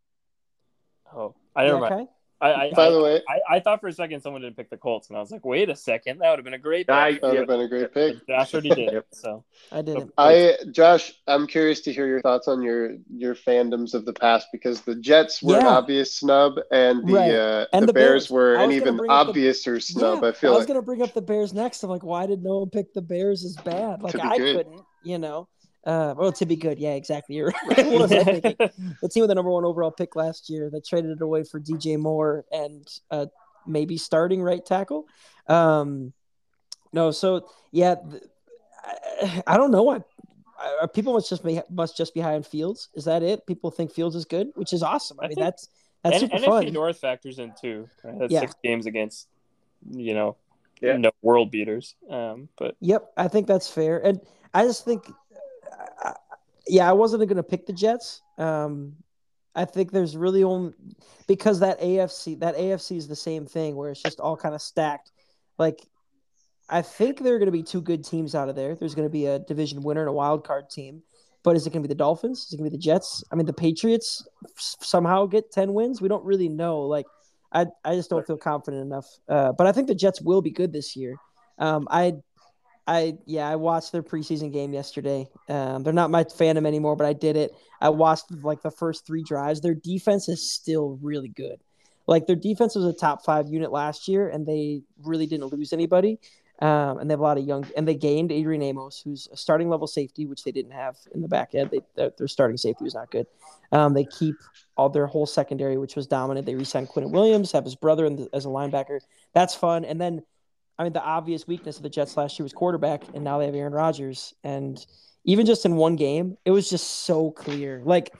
oh, I never Yeah, mind. okay. I I, By I, the way, I I thought for a second someone didn't pick the Colts, and I was like, wait a second, that would have been a great I- pick. that would yeah. have been a great pick. But Josh already did. Yep. So I didn't. I, Josh, I'm curious to hear your thoughts on your your fandoms of the past because the Jets were an Yeah. obvious snub and the Right. uh, And the, the Bears, Bears. were I an was gonna even bring up the- obviouser snub. Yeah, I feel I was like. gonna bring up the Bears next. I'm like, why did no one pick the Bears as bad? Like To be I good. couldn't, you know. Uh, well, to be good, yeah, exactly. You're right. What was I thinking? The team with the number one overall pick last year that traded it away for D J Moore and uh, maybe starting right tackle. Um, no, so yeah, th- I, I don't know why. I, people must just be must just be high on Fields. Is that it? People think Fields is good, which is awesome. I, I mean, think- that's that's and super N F C fun. North factors in too. Right? That's Yeah. six games against, you know, Yeah. no world beaters. Um, but Yep, I think that's fair. And I just think, uh, yeah, I wasn't going to pick the Jets. Um, I think there's really only because that A F C that A F C is the same thing where it's just all kind of stacked. Like I think there are going to be two good teams out of there. There's going to be a division winner and a wild card team. But is it going to be the Dolphins? Is it going to be the Jets? I mean, the Patriots somehow get ten wins. We don't really know. Like, I I just don't feel confident enough. Uh, but I think the Jets will be good this year. Um, I I yeah, I watched their preseason game yesterday. Um, they're not my fandom anymore, but I did it. I watched like the first three drives. Their defense is still really good. Like their defense was a top five unit last year, and they really didn't lose anybody. Um, and they have a lot of young, and they gained Adrian Amos, who's a starting level safety, which they didn't have in the back end. They, their, their starting safety was not good. Um, they keep all their whole secondary, which was dominant. They re-signed Quentin Williams, have his brother in the, as a linebacker. That's fun. And then, I mean, the obvious weakness of the Jets last year was quarterback, and now they have Aaron Rodgers. And even just in one game, it was just so clear. Like,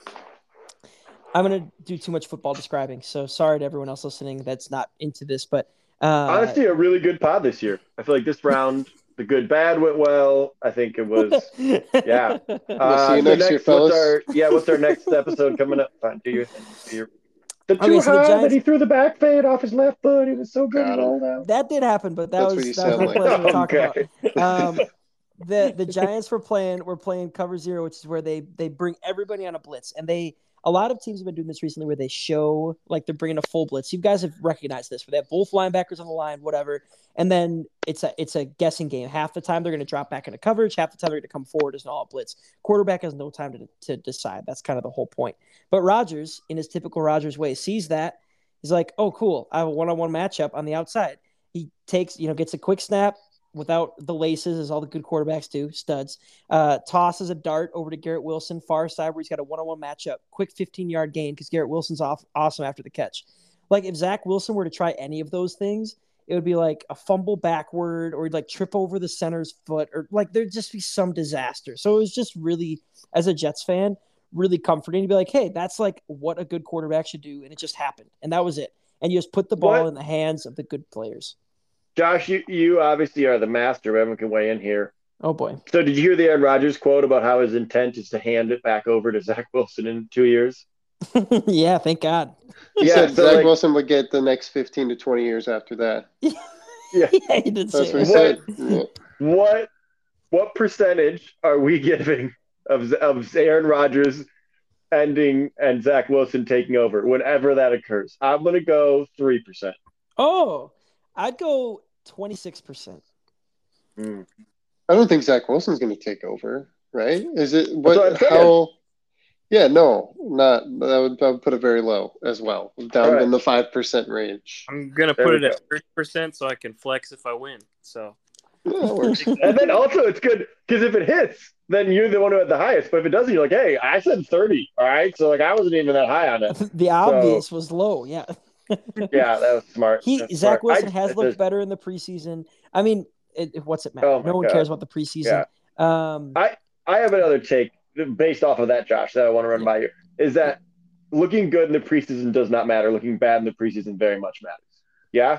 I'm going to do too much football describing, so sorry to everyone else listening that's not into this, but uh, honestly, a really good pod this year. I feel like this round, the good bad went well. I think it was, yeah. We'll see Uh, you so next year, what's fellas. our, yeah, what's our next episode coming up? Fine, do your thing. Do your, the too Okay, so the high Giants- that he threw the back fade off his left foot. He was so good Got and him. rolled out. That did happen, but that That's what was you that was sound the like. play we were talking Okay. about. Um, the the Giants were playing were playing cover zero, which is where they they bring everybody on a blitz, and they a lot of teams have been doing this recently, where they show like they're bringing a full blitz. You guys have recognized this, where they have both linebackers on the line, whatever, and then it's a it's a guessing game. Half the time they're going to drop back into coverage, half the time they're going to come forward as an all blitz. Quarterback has no time to to decide. That's kind of the whole point. But Rodgers, in his typical Rodgers way, sees that. He's like, oh, cool. I have a one-on-one matchup on the outside. He takes, you know, gets a quick snap without the laces, as all the good quarterbacks do, studs. Uh, tosses a dart over to Garrett Wilson, far side, where he's got a one-on-one matchup. Quick fifteen-yard gain because Garrett Wilson's off, awesome after the catch. Like, if Zach Wilson were to try any of those things, it would be like a fumble backward, or he'd like trip over the center's foot, or like there'd just be some disaster. So it was just really, as a Jets fan, really comforting to be like, hey, that's like what a good quarterback should do, and it just happened, and that was it. And you just put the ball What? in the hands of the good players. Josh, you, you obviously are the master. Everyone can weigh in here. Oh boy. So did you hear the Aaron Rodgers quote about how his intent is to hand it back over to Zach Wilson in two years? Yeah, thank God. He Yeah, said so, Zach like- Wilson would get the next fifteen to twenty years after that. Yeah. Yeah, he did That's say what he that. said. Yeah. What what percentage are we giving of of Aaron Rodgers ending and Zach Wilson taking over whenever that occurs? I'm gonna go three percent. Oh, I'd go twenty-six percent. Mm. I don't think Zach Wilson's going to take over, right? Is it what I'm what? saying. How? Yeah, no, not. That would, that would put it very low as well, down All right. in the five percent range. I'm gonna There put we it at thirty percent so I can flex if I win. So Yeah, that works. And then also it's good because if it hits, then you're the one who had the highest. But if it doesn't, you're like, hey, I said thirty. All right, so like I wasn't even that high on it. The obvious was low. Yeah. Yeah, that was smart. He That's Zach smart. Wilson I- has it's looked just- better in the preseason. I mean, it, it- what's it matter? Oh my no one God. cares about the preseason. Um, I have another take based off of that, Josh, that I want to run by you. Is that looking good in the preseason does not matter. Looking bad in the preseason very much matters. Yeah?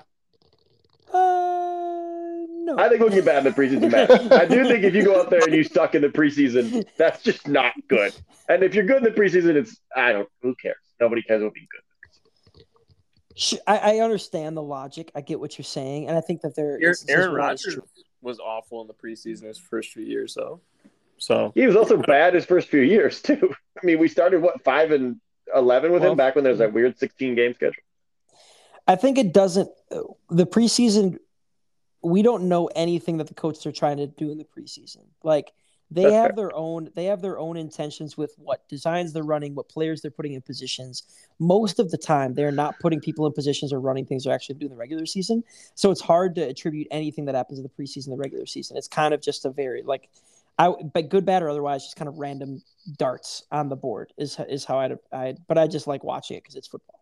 uh, no. I think looking bad in the preseason matters. I do think if you go out there and you suck in the preseason, that's just not good. And if you're good in the preseason, it's, I don't, who cares? Nobody cares about being good. Sh- I, I understand the logic. I get what you're saying, and I think that there Aaron, is Aaron Rodgers was awful in the preseason his first few years, though. So He was also bad his first few years, too. I mean, we started, what, five and eleven with Well, him back when there was that weird sixteen-game schedule? I think it doesn't. The preseason, we don't know anything that the coaches are trying to do in the preseason. Like they That's have fair. their own, they have their own intentions with what designs they're running, what players they're putting in positions. Most of the time, they're not putting people in positions or running things they're actually doing in the regular season. So it's hard to attribute anything that happens in the preseason, the regular season. It's kind of just a very like, I but good, bad, or otherwise, just kind of random darts on the board is is how I'd, I. But I just like watching it because it's football.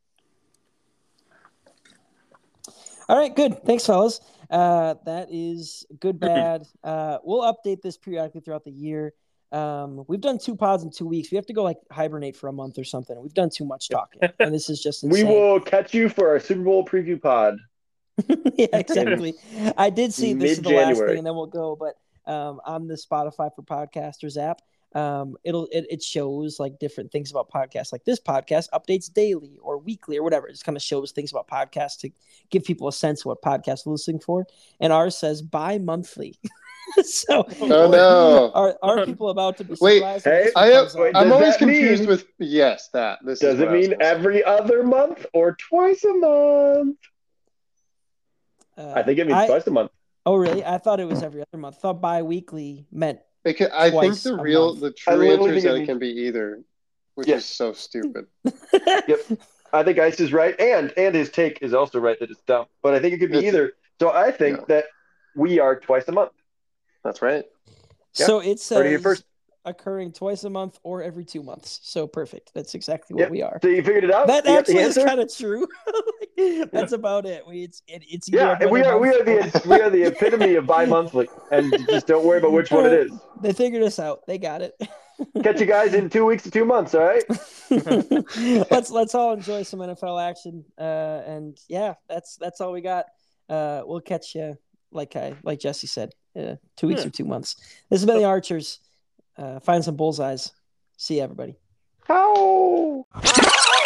All right, good. Thanks, fellas. Uh, that is good, bad. Uh, we'll update this periodically throughout the year. Um, we've done two pods in two weeks. We have to go like hibernate for a month or something. We've done too much talking, and this is just insane. We will catch you for our Super Bowl preview pod Yeah, exactly. I did see this is the last Mid-January. thing, and then we'll go. But um, on the Spotify for Podcasters app, um, it'll it, it shows like different things about podcasts. Like this podcast updates daily or weekly or whatever. It just kind of shows things about podcasts to give people a sense of what podcasts they're listening for. And ours says bi-monthly. So Oh no! are are people about to be Wait, surprised? when hey, this I one am. comes out? wait, I'm does always that confused mean- with yes. That this Does is it what I was mean gonna say. every other month or twice a month? Uh, I think it means I- twice a month. Oh, really? I thought it was every other month. I thought bi-weekly meant It can, I think twice the a real, month. the I true literally answer is think it that it means- can be either, which Yeah. is so stupid. Yep. I think Ice is right, and and his take is also right that it's dumb. But I think it could be It's- either. So I think yeah. that we are twice a month. That's right. So it Heard it here says first. occurring twice a month or every two months. So perfect. That's exactly what Yep. we are. So you figured it out. That You got the actually is answer? kind of true. That's about it. We it's it, it's either Yeah, every we other are we month are the we are the epitome of bi-monthly, and just don't worry about which one it is. They figured us out. They got it. Catch you guys in two weeks to two months. All right. let's let's all enjoy some N F L action. Uh, and yeah, that's that's all we got. Uh, we'll catch you like I like Jesse said, uh, two weeks Yeah. or two months. This has been the Archers. Uh, find some bullseyes. See you, everybody. How?